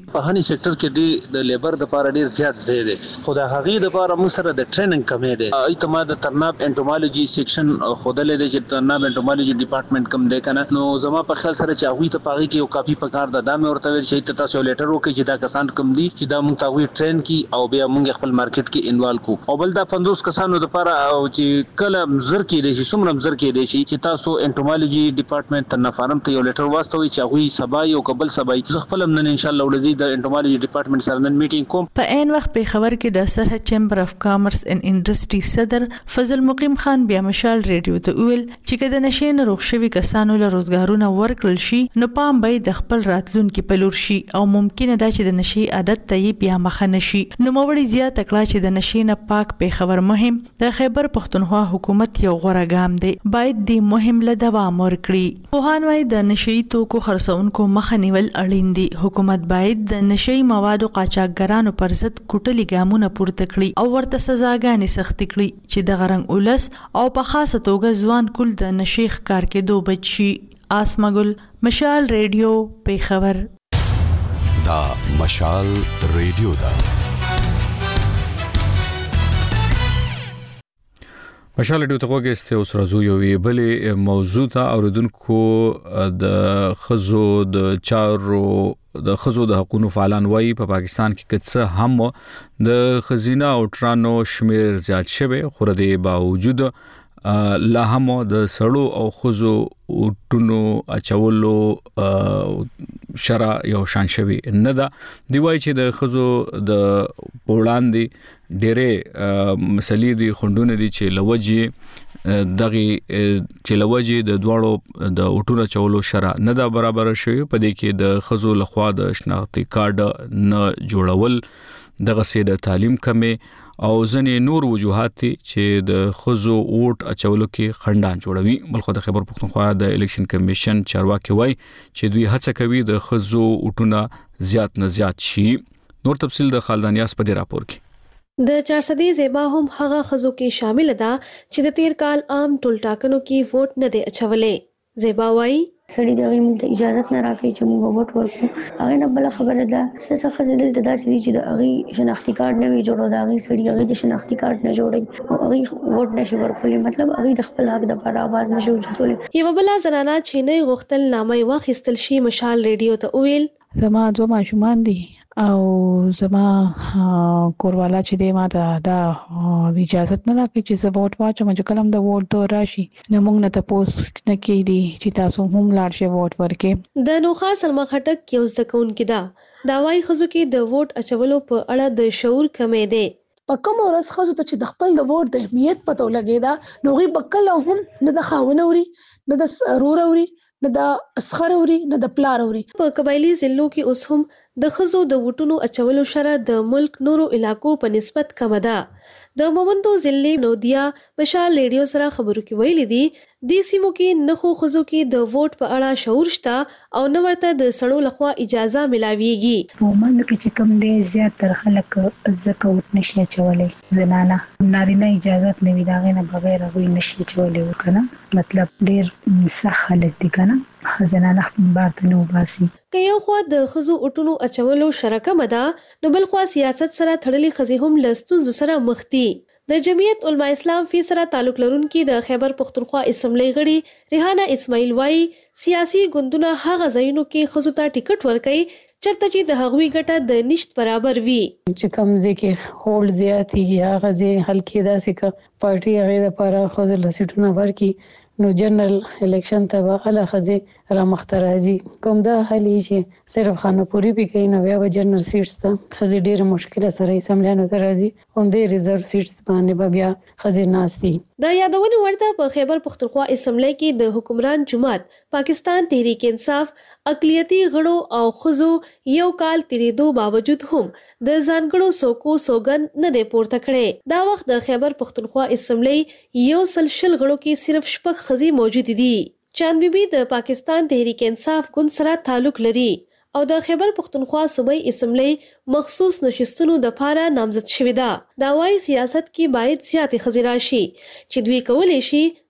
سېکټر کې دی د لیبر د لپاره ډیر زیات زیات دی خو د هغې د لپاره موږ سره د ټریننګ کمی دی ایتما د ترناب انټومالوجي سیکشن خودلې دی چې ترناب انټومالوجي ډپارټمنټ کم دی کنه نو زما په خیال سره چې هغه ته پاغي کې یو کاپی پکار د دامه ورته ویل چې تاسو لیټر وکړي چې دا کسان کم دي چې دا موږ تاوی ټرین کی او بیا موږ خپل مارکیټ کې انوالو کو او بل دا پنځوس کسانو د لپاره او چې کله مزر کې دي چې څومره مزر کې دي چې تاسو انټومالوجي ډپارټمنټ ته نفرم ته یو لیټر واستوي چې هغه سبا یو قبل سبا زه خپل نن ان شاء الله ولزي د انټومالوجي ډپارټمنټ سره نن میټینګ کوم په عین وخت په خبر کې د سرحد چیمبر اف کامرس ان انډستری صدر فضل مقیم خان بیا مشال ریډیو ته ویل چې کله نشي نه روغ شوی کسانو له روزګارونه ورکړل شي نو پام به د خپل راتلونکو په لور شي او ممکنه ده چې د نشي عادت ته بیا مخه نشي نو موړي زیات کړه چې د نشي نه پاک په خبر مهم د خیبر پښتونخوا حکومت یو غوړه ګام دی باید د مهم له دوام ورکړي په هان وای د نشي توکو خرڅونکو مخه نیول اړین دي حکومت باید د نشي موادو قاچاقګرانو پر ضد کوټلي ګامونه پورته کړي او ورته سزاګانې سخت کړي چې د غرنګ اولس او په خاصه توګه ځوان کول د نشیخ کار کې دو بچي آسمګل مشال ریډیو په خبر دا مشال ریډیو دا مشال ریډیو ته وګورئ اوس راځو یو بلې موضوع ته اوریدونکو د خزو د چارو د خزو د حقوقو فعالان وایي په پا پاکستان کې کڅ هم د خزینه او ټرانو شمیر زیات شوی خو د باوجود لا هم د سړو او خزو ټونو اچولو شرع یو شان شوی نه ده دی وایي چې د خزو د وړاندې ډېرې مسلې دي خوندونه دي چې لوجي دغه چې لوجي د دواړو د اوټونو چولو شرع نه ده برابر شوی په دې کې د خزو لخوا د شناختی کارت نه جوړول دغه سي د تعلیم کمه او ځنې نور وجوهات چې د خزو اوټ اچولو کې خندان جوړوي بلخو د خیبر پښتونخوا د الیکشن کمیشن چارواکي وای چې دوی هڅه کوي د خزو اوټونه زیات نه زیات شي نور تفصیل د خالدانیاس په دې راپور کې د چار صدی زیبا هم هغه خزو کې شامل ده چې د تیر کال عام ټول ټاکنو کې ووټ نه دی اچولې زیبا وای سړي دغه موږ اجازه نه راکړي چې موږ ووټ ورکړو هغه نه بل خبره ده څه څه دلته داسې دي چې د هغه شناختی کارت نه وي جوړو دا هغه سړي هغه د شناختی کارت نه جوړي او هغه ووټ نشي ورکولای مطلب هغه د خپل حق د لپاره आवाज نشي ورکولای یو بل زنانه چې نه غوښتل نامه واخیستل شي مشال ریډیو ته ویل زما دوه ماشومان دي او زما کوروالا چې دی ما ته دا اجازه نه راکړي چې زه ووټ واچوم چې کلم د ووټ دور راشي نو موږ نه تاسو نه کېدی چې تاسو هم لاړ شئ ووټ ورکې د نوخار سلمہ خټک یو ځکون کې دا داوای خزو کې د ووټ اچولو په اړه د شعور کمې دی په کوم ورځ خزو ته چې د خپل د ووټ د اهمیت پته لګیدا نو غي بکل هم نه د خاونوري نه د روروري نه د اسخر اوري نه د پلار اوري په قبایلی ضلعو کې اوس هم د خزو د وټونو اچولو شرع د ملک نورو علاقو په نسبت کم ده د مومندو ضلع نودیا مشال ریډیو سره خبرو کې ویلي دي د سیمو کې نخو خزو کې د ووټ په اړه شعور شته او نو ورته د سړو لخوا اجازه ملاويږي مومند کې چې کم دي زیات تر خلک ځکه وټ نشي چولې زنانه نارینه اجازه نه وي دا غنه بغیر غوي نشي چولې وکنه مطلب ډیر صح خلک دي کنه خزانه بارته نو باسي که یو خوا د خزو اټونو اچولو شرکه مده نو بل خوا سیاست سره تړلې خزي هم لستونزو سره مخ دي د جمعیت علماء اسلام فی سره تعلق لرونکي د خیبر پختونخوا اسمبلی غړي ریحانه اسماعیل وای سیاسي ګوندونه هغه ځایونو کې خزو ته ټیکټ ورکړي چرته چې د هغوی ګټه د نشټ برابر وي چې کوم ځکه هول زیاتی هغه ځای حل کېدا سکه پارټي هغه لپاره خزو لسیټونه ورکي نو جنرال الیکشن ته به اله خزي را مخترازي کوم دا حالي چې صرف خانه پوری به کوي نو بیا به جنرال سیټس ته خزي ډیره مشکله سره سملانو ته راځي هم د ریزرو سیټس باندې بیا خزي ناشتي دا یادونه ورته په خیبر پختونخوا اسمبلی کې د حکمران جماعت پاکستان تحریک انصاف اقلیتی غړو او خزو یو کال تیریدو باوجود هم د ځانګړو سوکو سوګند نه دی پورته کړي دا وخت د خیبر پختونخوا اسمبلی یو سل شل غړو کې صرف شپږ خزي موجود دي چاند بیبي د پاکستان تحریک انصاف ګوند سره تعلق لري او د خیبر پختونخوا صوبائی اسمبلی مخصوص نشستونو د پاره نامزد شوې ده دا وايي سیاست کې باید زیاتې خزي راشي چې دوی کولای شي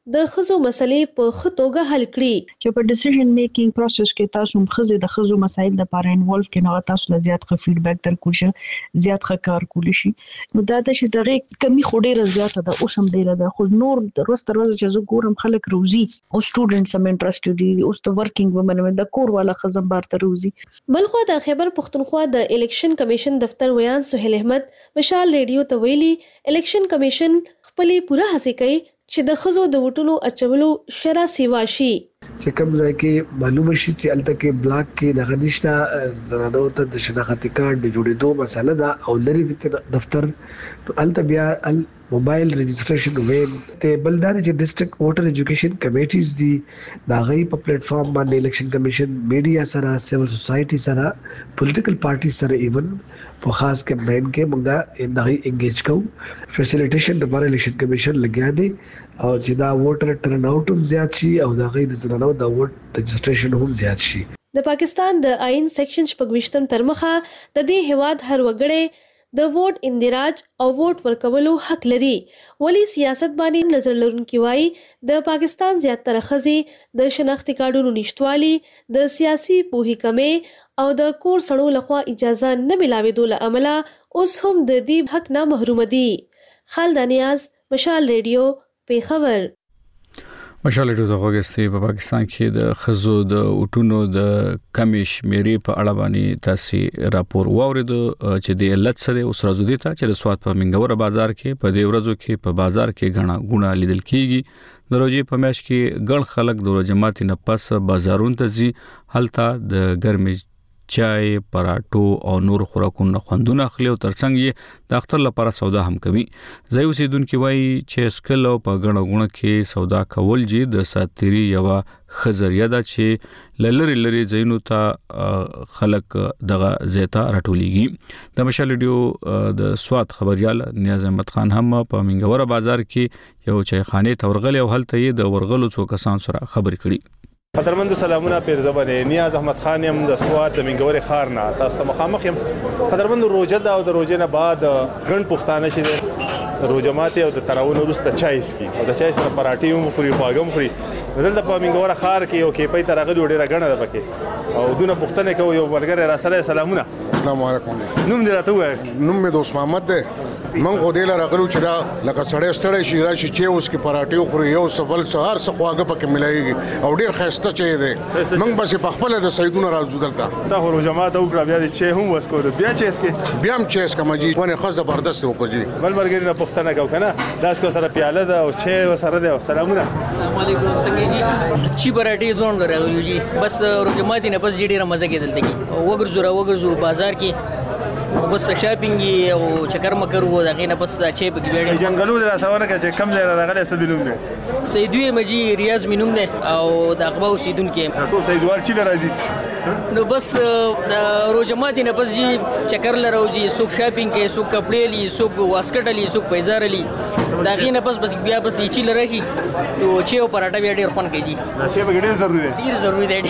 د خزو مسلې په خطوګه حل کړي چې په ډیسیژن میکینګ پروسس کې تاسو خزه د خزو مسایل د لپاره انوالو کې نو تاسو له زیات ښه فیډبیک درکول شي زیات ښه کار کول شي نو دا د چې دغه کمی خوري زیاته ده اوس هم ډیره ده خو نور د روز تر ورځې چې زه ګورم خلک روزي او سټوډنټس هم انټرېستډ دي اوس د ورکینګ وومن د کور والا خزم بار ته روزي بلخو د خیبر پختونخوا د الیکشن کمیشن دفتر ویان سہیل احمد مشال ریډیو ته ویلي الیکشن کمیشن خپلې پوره هڅه کوي چې د خزو د وټونو اچولو شرع سیوا شي چې کوم ځای کې معلومه شي چې الته کې بلاک کې د غنښت زنانو ته د شناختی کارت د جوړېدو مسله ده او لري د دفتر الته بیا موبایل رجسټریشن وین ته بلدار چې ډیسټریکټ ووټر ایجوکیشن کمیټیز دي دا غي په پلیټ فارم باندې الیکشن کمیشن میډیا سره سیول سوسایټي سره پولیټیکل پارټي سره ایون په خاص کمپاین کې موږ دغه انګیج کوو فیسیلیټیشن د الیکشن کمیشن لګیا دي او چې دا ووټر ټرن اوټ هم زیات شي او دا غي د زنانو د ووټ رجسټریشن هم زیات شي د پاکستان د آئین سیکشن شپږ تر مخه د دې هواد هر وګړی د ووټ اندراج او ووټ ورکولو حق لري ولی سیاست باندې نظر لرونکي وایي د پاکستان زیاتره ښځې د شناختی کارډونو نشټوالي د سیاسي پوهې کمې او د کور سړو لخوا اجازه نه ملاوېدو له امله اوس هم د دې حق نه محروم دي خالد نیاز مشال ریډیو پیښور مشال ریډیو د غوښتي په پاکستان کې د خزو د وټونو د کمی شمیرې په اړه باندې تاسو راپور واورید چې د علت سره اوس راځو دي چې د سواد په منګور بازار کې په دې ورځو کې په بازار کې غنا غونه لیدل کیږي د روزي په میاش کې ګڼ خلک د جماعت نه پس بازارونو ته ځي هلته د ګرمي چای پراټو او نور خوراکونه خوندونه اخلي او ترڅنګ یې د اختر لپاره سودا هم کوي ځای اوسیدونکو وایي چې سکل او په غنو غونه کې سودا کول جي د ساتيري یو خزریه ده چې لری لری زینو ته خلک دغه زیتا راټولېږي د مشال ریډیو د سواد خبريال نیاز احمد خان هم په منګور بازار کې یو چای خانه تورغل او هلته یې د ورغلو څو کسان سره خبرې کړي قدرمنو سلامونه پیر زبانه نیاز احمد خان يم د سواد د منګوري خار نه تاسو ته مخامخ يم قدرمنو روزه دا او د روزه نه بعد ګڼ پښتانه شي روزه ماته او د تراون ورسته چایس کی او د چای سره پراټي هم پوری خواګم پوری دلته په منګور خار کې یو کې پي ترغلي ډیره غنه ده پکې او دونه پښتنه کوي یو برګر را سره سلامونه السلام علیکم نوم دې راته وای نوم مې دوست محمد ده من خو دې لاره غلو چې دا لکه سړی ستړی شي راشي چې اوس کې پراټي خوري یو سبل سهار څه خواګه پکې ملایږي او ډیر خسته چي دی من بس په خپل د سیدونه راځو دلته دا خو جماعت او بیا دې چې هم وسکول بیا چې اسکه بیا هم چې اسکه مجي ونه خو زبردست وکړي بل مرګ نه پښتنه کو کنه داس کو سره پیاله ده او چې وسره ده سلامونه السلام علیکم څنګه جی چی پراټي ځون غره جی بس جماعت نه بس ډیره مزه کې دلته کې وګرځو وګرځو بازار کې بس شاپینګ او چکر مکر وو دغه نه بس چې په ګډه جنگلو دراسونه کې کم ځای راغلی سدلوم نه سیدوی مجي ریاض مينوم نه او د اقبا سیدون کې ټول سیدوال چې راځي نو بس د روجمات نه بس جی چکر لروجي سوق شاپینګ کې سوق کپڑے لي سوق واسکټ لي سوق پیزار لي دغه نه بس بس بیا بس چې لري او چې او پراټا بیا ډیر پن کوي چې به ډیر ضروري دی ډیر ضروري دی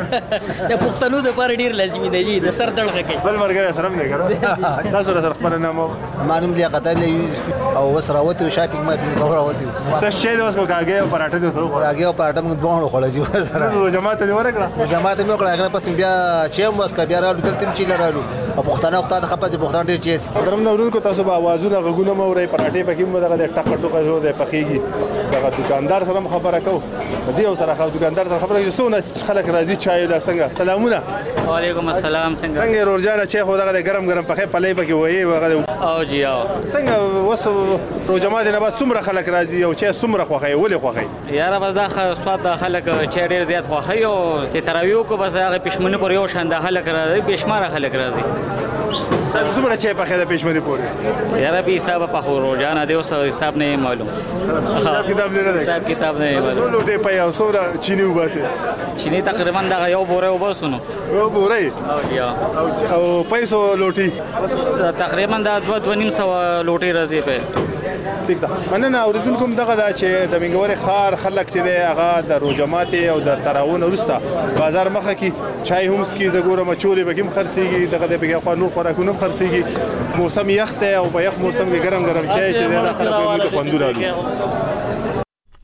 د پښتنو د پر ډیر لازمي دی د سر دړه کوي بل مرګ سره نه کړو تاسو سره خپل نامو معلوم لیاقت لري او وسراوتی او شاپینګ ما په غوراوتی تاسو چې اوس کو کاګه او پراټا دې سره کاګه او پراټا موږ دوه خوړل سره نو جماعت دې ورکړه جماعت مې وکړه هغه پس بیا چې موږ کا بیا راځو تل تم چې لرالو او پښتانه وخت ته خپل پښتانه ډیر چې درم نو ورکو تاسو به आवाजونه غوونه مورې پراټې پکې مو دغه ټک ټک زو دې پخېږي دغه دکاندار سره خبره کو دې او سره خو دکاندار سره خبره یسونه خلک راځي چای لا څنګه سلامونه وعلیکم السلام څنګه څنګه روزانه چې خو دغه ګرم ګرم پخې پلې پکې وایي وغه او جی او څنګه وسو روزمات نه بعد څومره خلک راځي او چې څومره خوخي ولې خوخي یاره بس دا سواد خلک چې ډیر زیات خوخي او چې تراویو کو بس هغه پښمنه پر یو شان د خلک راځي بشمار خلک راځي څومره چې په خاله پښمنه پورې یاره به حساب په خو روزانه دی اوس حساب نه معلوم حساب کتاب نه دی حساب کتاب نه معلوم ټول دې په یو سوره چینی وباسه چینی تقریبا دا یو بوره وباسونو یو بوره او یا او پیسو لوټي تقریبا دا دوه دوه نیم سو لوټي راځي په ټیک ده مننه اوریدونکو دغه دا چې د منګوري خار خلک چې دی هغه د روجمات او د تراون ورسته بازار مخه کې چای هم سکي د ګوره مچولې بګم خرڅيږي دغه د بګه خو نور خوراکونه خرڅيږي موسم یخ ته او په یخ موسم کې ګرم ګرم چای چې دی خلک په خوندو راځي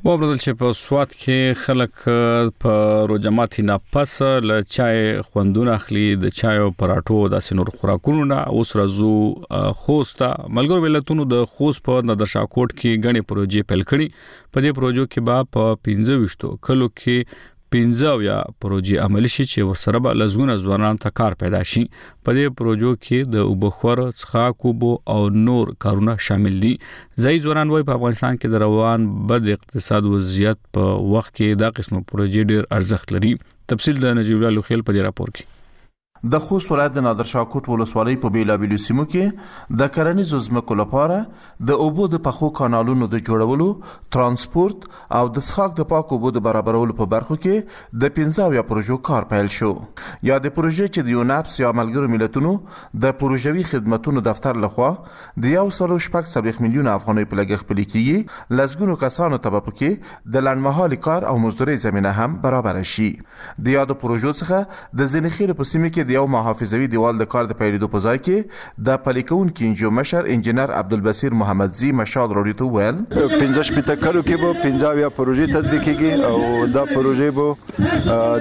وبدل چې په سواد کې خلک په روجماتي نه پس ل چای خوندونه اخلي د چای او پراټو د سنور خوراکونو نه اوس راځو خوستا ملګرو ملتونو د خوست په ندرشاکوټ کې غني پروژې پیل کړي په دې پروژو کې با په پنځه وشتو کلو کې پنځه یا پروژې عملي شي چې ورسره به لزګونه ځوانان ته کار پیدا شي په دې پروژو کې د وبخور څخه کوبو او نور کارونه شامل دي ځای ځوانان وای په افغانستان کې د روان بد اقتصاد وضعیت په وخت کې دا قسمه پروژې ډېر ارزښت لري تفصیل د نجیب الله لوخیل په دې راپور کې د خوست ولایت د نادرشاکوټ ولسوالۍ په بیلابیلو سیمو کې د کرنیزو ځمکو لپاره د اوبو د پخو کانالونو د جوړولو ترانسپورت او د څښاک د پاکو اوبو د برابرولو په برخو کې د پنځه یا پروژو کار پیل شو یا د پروژې چې د یوناپس یا ملګرو ملتونو د پروژوي خدماتونو دفتر لخوا د یو سل شپږ څلوېښت میلیونه افغانۍ په لګښت پلي کیږي لزګونو کسانو ته په کې د لنډمهالي کار او مزدوري زمينه هم برابر شي د یادو پروژو څخه د زنیخیل په سیمه کې یو محافظوي دیوال د کار د پیلېدو په ځای کې د پلیکون کې انجو مشر انجنیر عبدالبصیر محمدزي مشال راډیو ته ویل پنځه شپږ کلو کې به پنځه یا پروژې تطبیق کیږي او دا پروژې به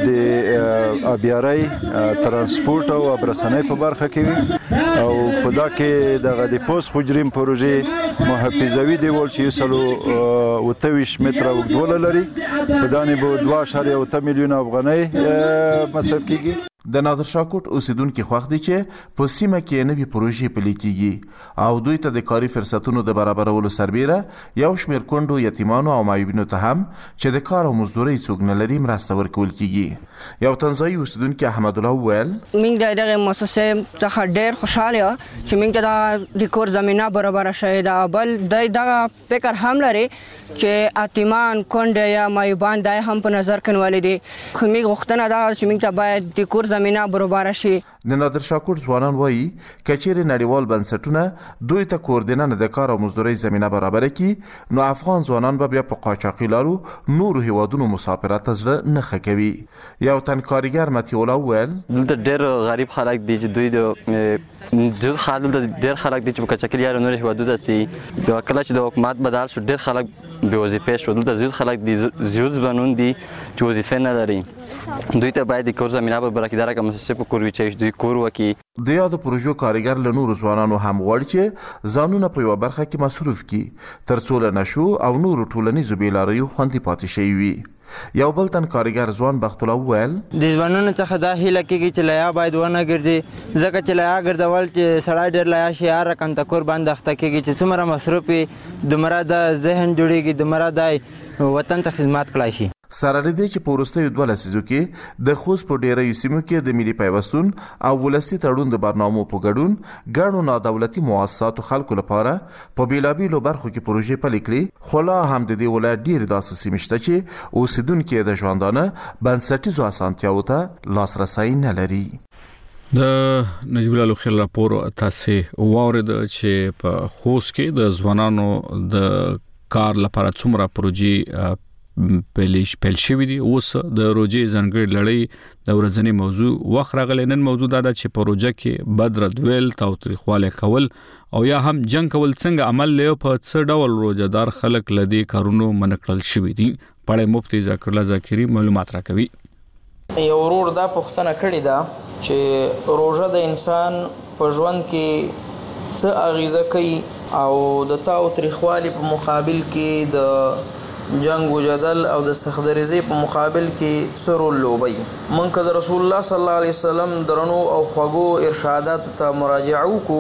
د ابياري ترانسپورت او ابرسنۍ په برخه کې وي او په دا کې د د پوس حجریم پروژې محافظوي دیوال چې سلو وتویش متر اوږدوالی لري په دانې به دوه اعشاریه اوته میلیونه افغانۍ مصرف کیږي د نادرشاکوټ اوسیدونکو خوښ دي چې په سیمه کې نوې پروژې پلي کیږي او دوی ته د کاري فرصتونو د برابرولو سربیره یو شمېر کونډو یتیمانو او معیوبینو ته هم چې د کار او مزدورۍ څوک نه لري مرسته ورکول کیږي یو تنزاني اوسیدونکو احمد الله ویل موږ د دغه مؤسسې څخه ډېر خوشاله یو چې موږ ته د کور زمينه برابر شوې ده بل د دغه فکر هم لري چې اتیمان کونډه یا معیوبان دای هم په نظر کې ولې دي خو موږ غوښتنه ده چې موږ ته باید د کور زمينه برابر شي د نادرشاکوټ ځوانان وایي کچېرې نړیوال بنسټونه دوی ته کوردیننه د کار او مزدورۍ زمينه برابر کړي نو افغان ځوانان به بیا په قاچاقي لارو نورو هیوادونو مسافرت ته ځل نه خکوي یو تن کارګر متي الله ویل دلته ډېر غریب خلک دي چې دوی د ځل خلک ډېر خلک دي چې په قاچاقي لارو نور هیوادونو ته چې د کله چې د حکومت بدل شو ډېر خلک به وظیفه شو دلته زیات خلک دي زیات ځوانان دي چې وظیفه نه لري دوی ته باید د کور زمينه برابر کړي دا کوم څه په کور وچې دوی کور وکي د یاد پروژو کارګر له نورو ځوانانو هم غواړي چې ځانونه په یو برخه کې مصروف کړي ترڅو له نشو او نورو ټولنیزو بیلاریو خوندي پاتې شي وي یو بل تن کارګر ځوان بخت الله ویل د ځوانانو څخه دا هیله کېږي چې لیا باید ونه ګرځي ځکه چې لیا ګرځول چې سړی ډېر لیا شي هر رقم ته کور باندې اخته کېږي چې څومره مصروف وي دومره د ذهن جوړېږي دومره د وطن ته خدمت کړی شي سره لدې چې په وروستیو دوه لسیزو کې د خوست په ډېرو سیمو کې د ملي پیوستون او ولسي تړون د برنامو په ګډون ګڼو نادولتي مؤسساتو خلکو لپاره په بیلابیلو برخو کې پروژې پلي کړي خو لا هم د دې ولایت ډېرې داسې سیمې شته چې اوسیدونکي د ژوندانه بنسټیزو اسانتیاوو ته لاسرسی نه لري د نجیب الله لوخیل راپور تاسو واورید چې په خوست کې د ځوانانو د کار لپاره څومره پروژې پلیش پل شوی دی اوس د روجي ځنګړي لړۍ د ورځنی موضوع وخت راغلی نن موضوع دا ده چې پروژه کې بدر دویل تاوتریخواله کول او یا هم جنگ کول څنګه عمل له په څه ډول روزدار خلک لدی کارونو منکړل شوی دي پړې مفتي ذکر الله ذکری معلومات راکوي یو ورور دا پوښتنه کړې ده چې روزه د انسان په ژوند کې څه اغیزه کوي او د تاوتریخواله په مقابل کې د جنگ و جدل او د سخدریزي په مقابل کې سرول لوبي منکه د رسول الله صلی الله علیه وسلم درنو او خوغو ارشادات ته مراجعه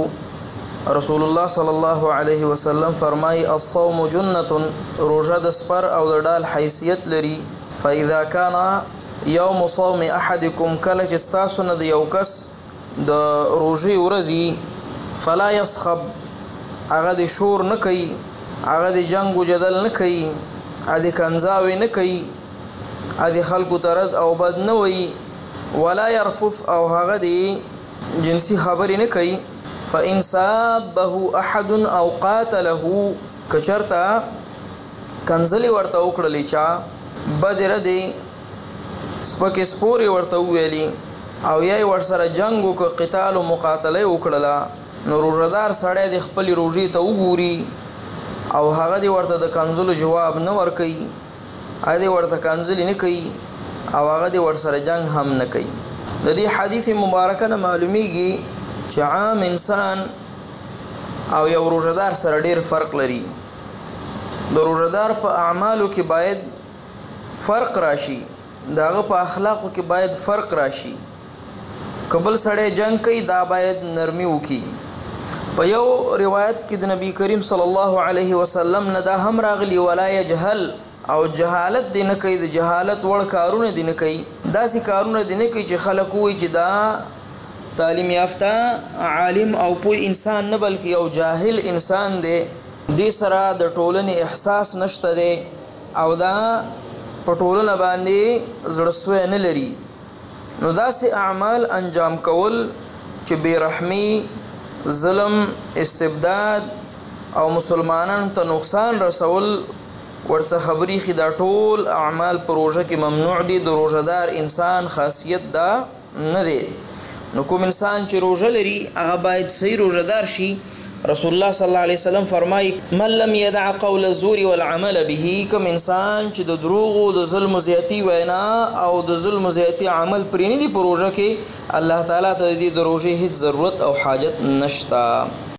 وکړو رسول الله صلی الله علیه وسلم فرمای الصوم جنته روزه د سپر او د ډال حیثیت لري فاذا كان يوم صوم احدكم کله چې تاسو نه د یو کس د روزي ورځي فلا يسخب هغه د شور نه کوي هغه د جنگ و جدل نه کوي ادي کنزاوي نه کوي ادي خلکو ترد او بد نه وي ولا يرفث او هغه دي جنسي خبرې نه کوي فإن سابه احد او قاتله کچرتا کنزلي ورته وکړلې چا بدر دي سپکه سپوري ورته ویلي او یې ورسره جنگ او قتال او مقاتله وکړله نو روزدار سړی د خپل روزي ته وګوري او هغه دی ورته د کنزلو جواب نه ورکي ا دې ورته کنځلې نه کوي او هغه دې ورسره جنگ هم نه کوي. د دې حدیث مبارکه نه معلومیږي چې عام انسان او یو روزدار سره ډیر فرق لري. د روزدار په اعمالو کې باید فرق راشي، داغه په اخلاقو کې باید فرق راشي. قبل سړی جنگ کوي دا باید نرمي وکي. په یو روایت کې د نبی کریم صلی الله علیه وسلم نه دا هم راغلی ولا یجهل او جهالت دی نه کوي، د جهالت وړ کارونه دی نه کوي. داسې کارونه دی نه کوي چې خلک وایي چې دا تعلیم یافته عالم او پوه انسان نه بلکې یو جاهل انسان دی، دې سره د ټولنې احساس نشته دی او دا په ټولنه باندې زړه نه لري. نو داسې اعمال انجام کول چې بې رحمي، ظلم، استبداد او مسلمانانو ته نقصان رسول ورڅخه خبرې خي دا ټول اعمال په روژه کې ممنوع دي. د روژهدار انسان خاصیت دا نه دی. نو کوم انسان چې روژه لري هغه باید صحیح روژهدار شي. رسول الله صلی الله علیه وسلم فرمایي من لم يدع قول الزور والعمل به، کوم انسان چې د دروغ او د ظلم زیاتی وینا او د ظلم زیاتی عمل پرې نه دی په روژه کې، الله تعالی ته د روژې هیڅ ضرورت او حاجت نشته.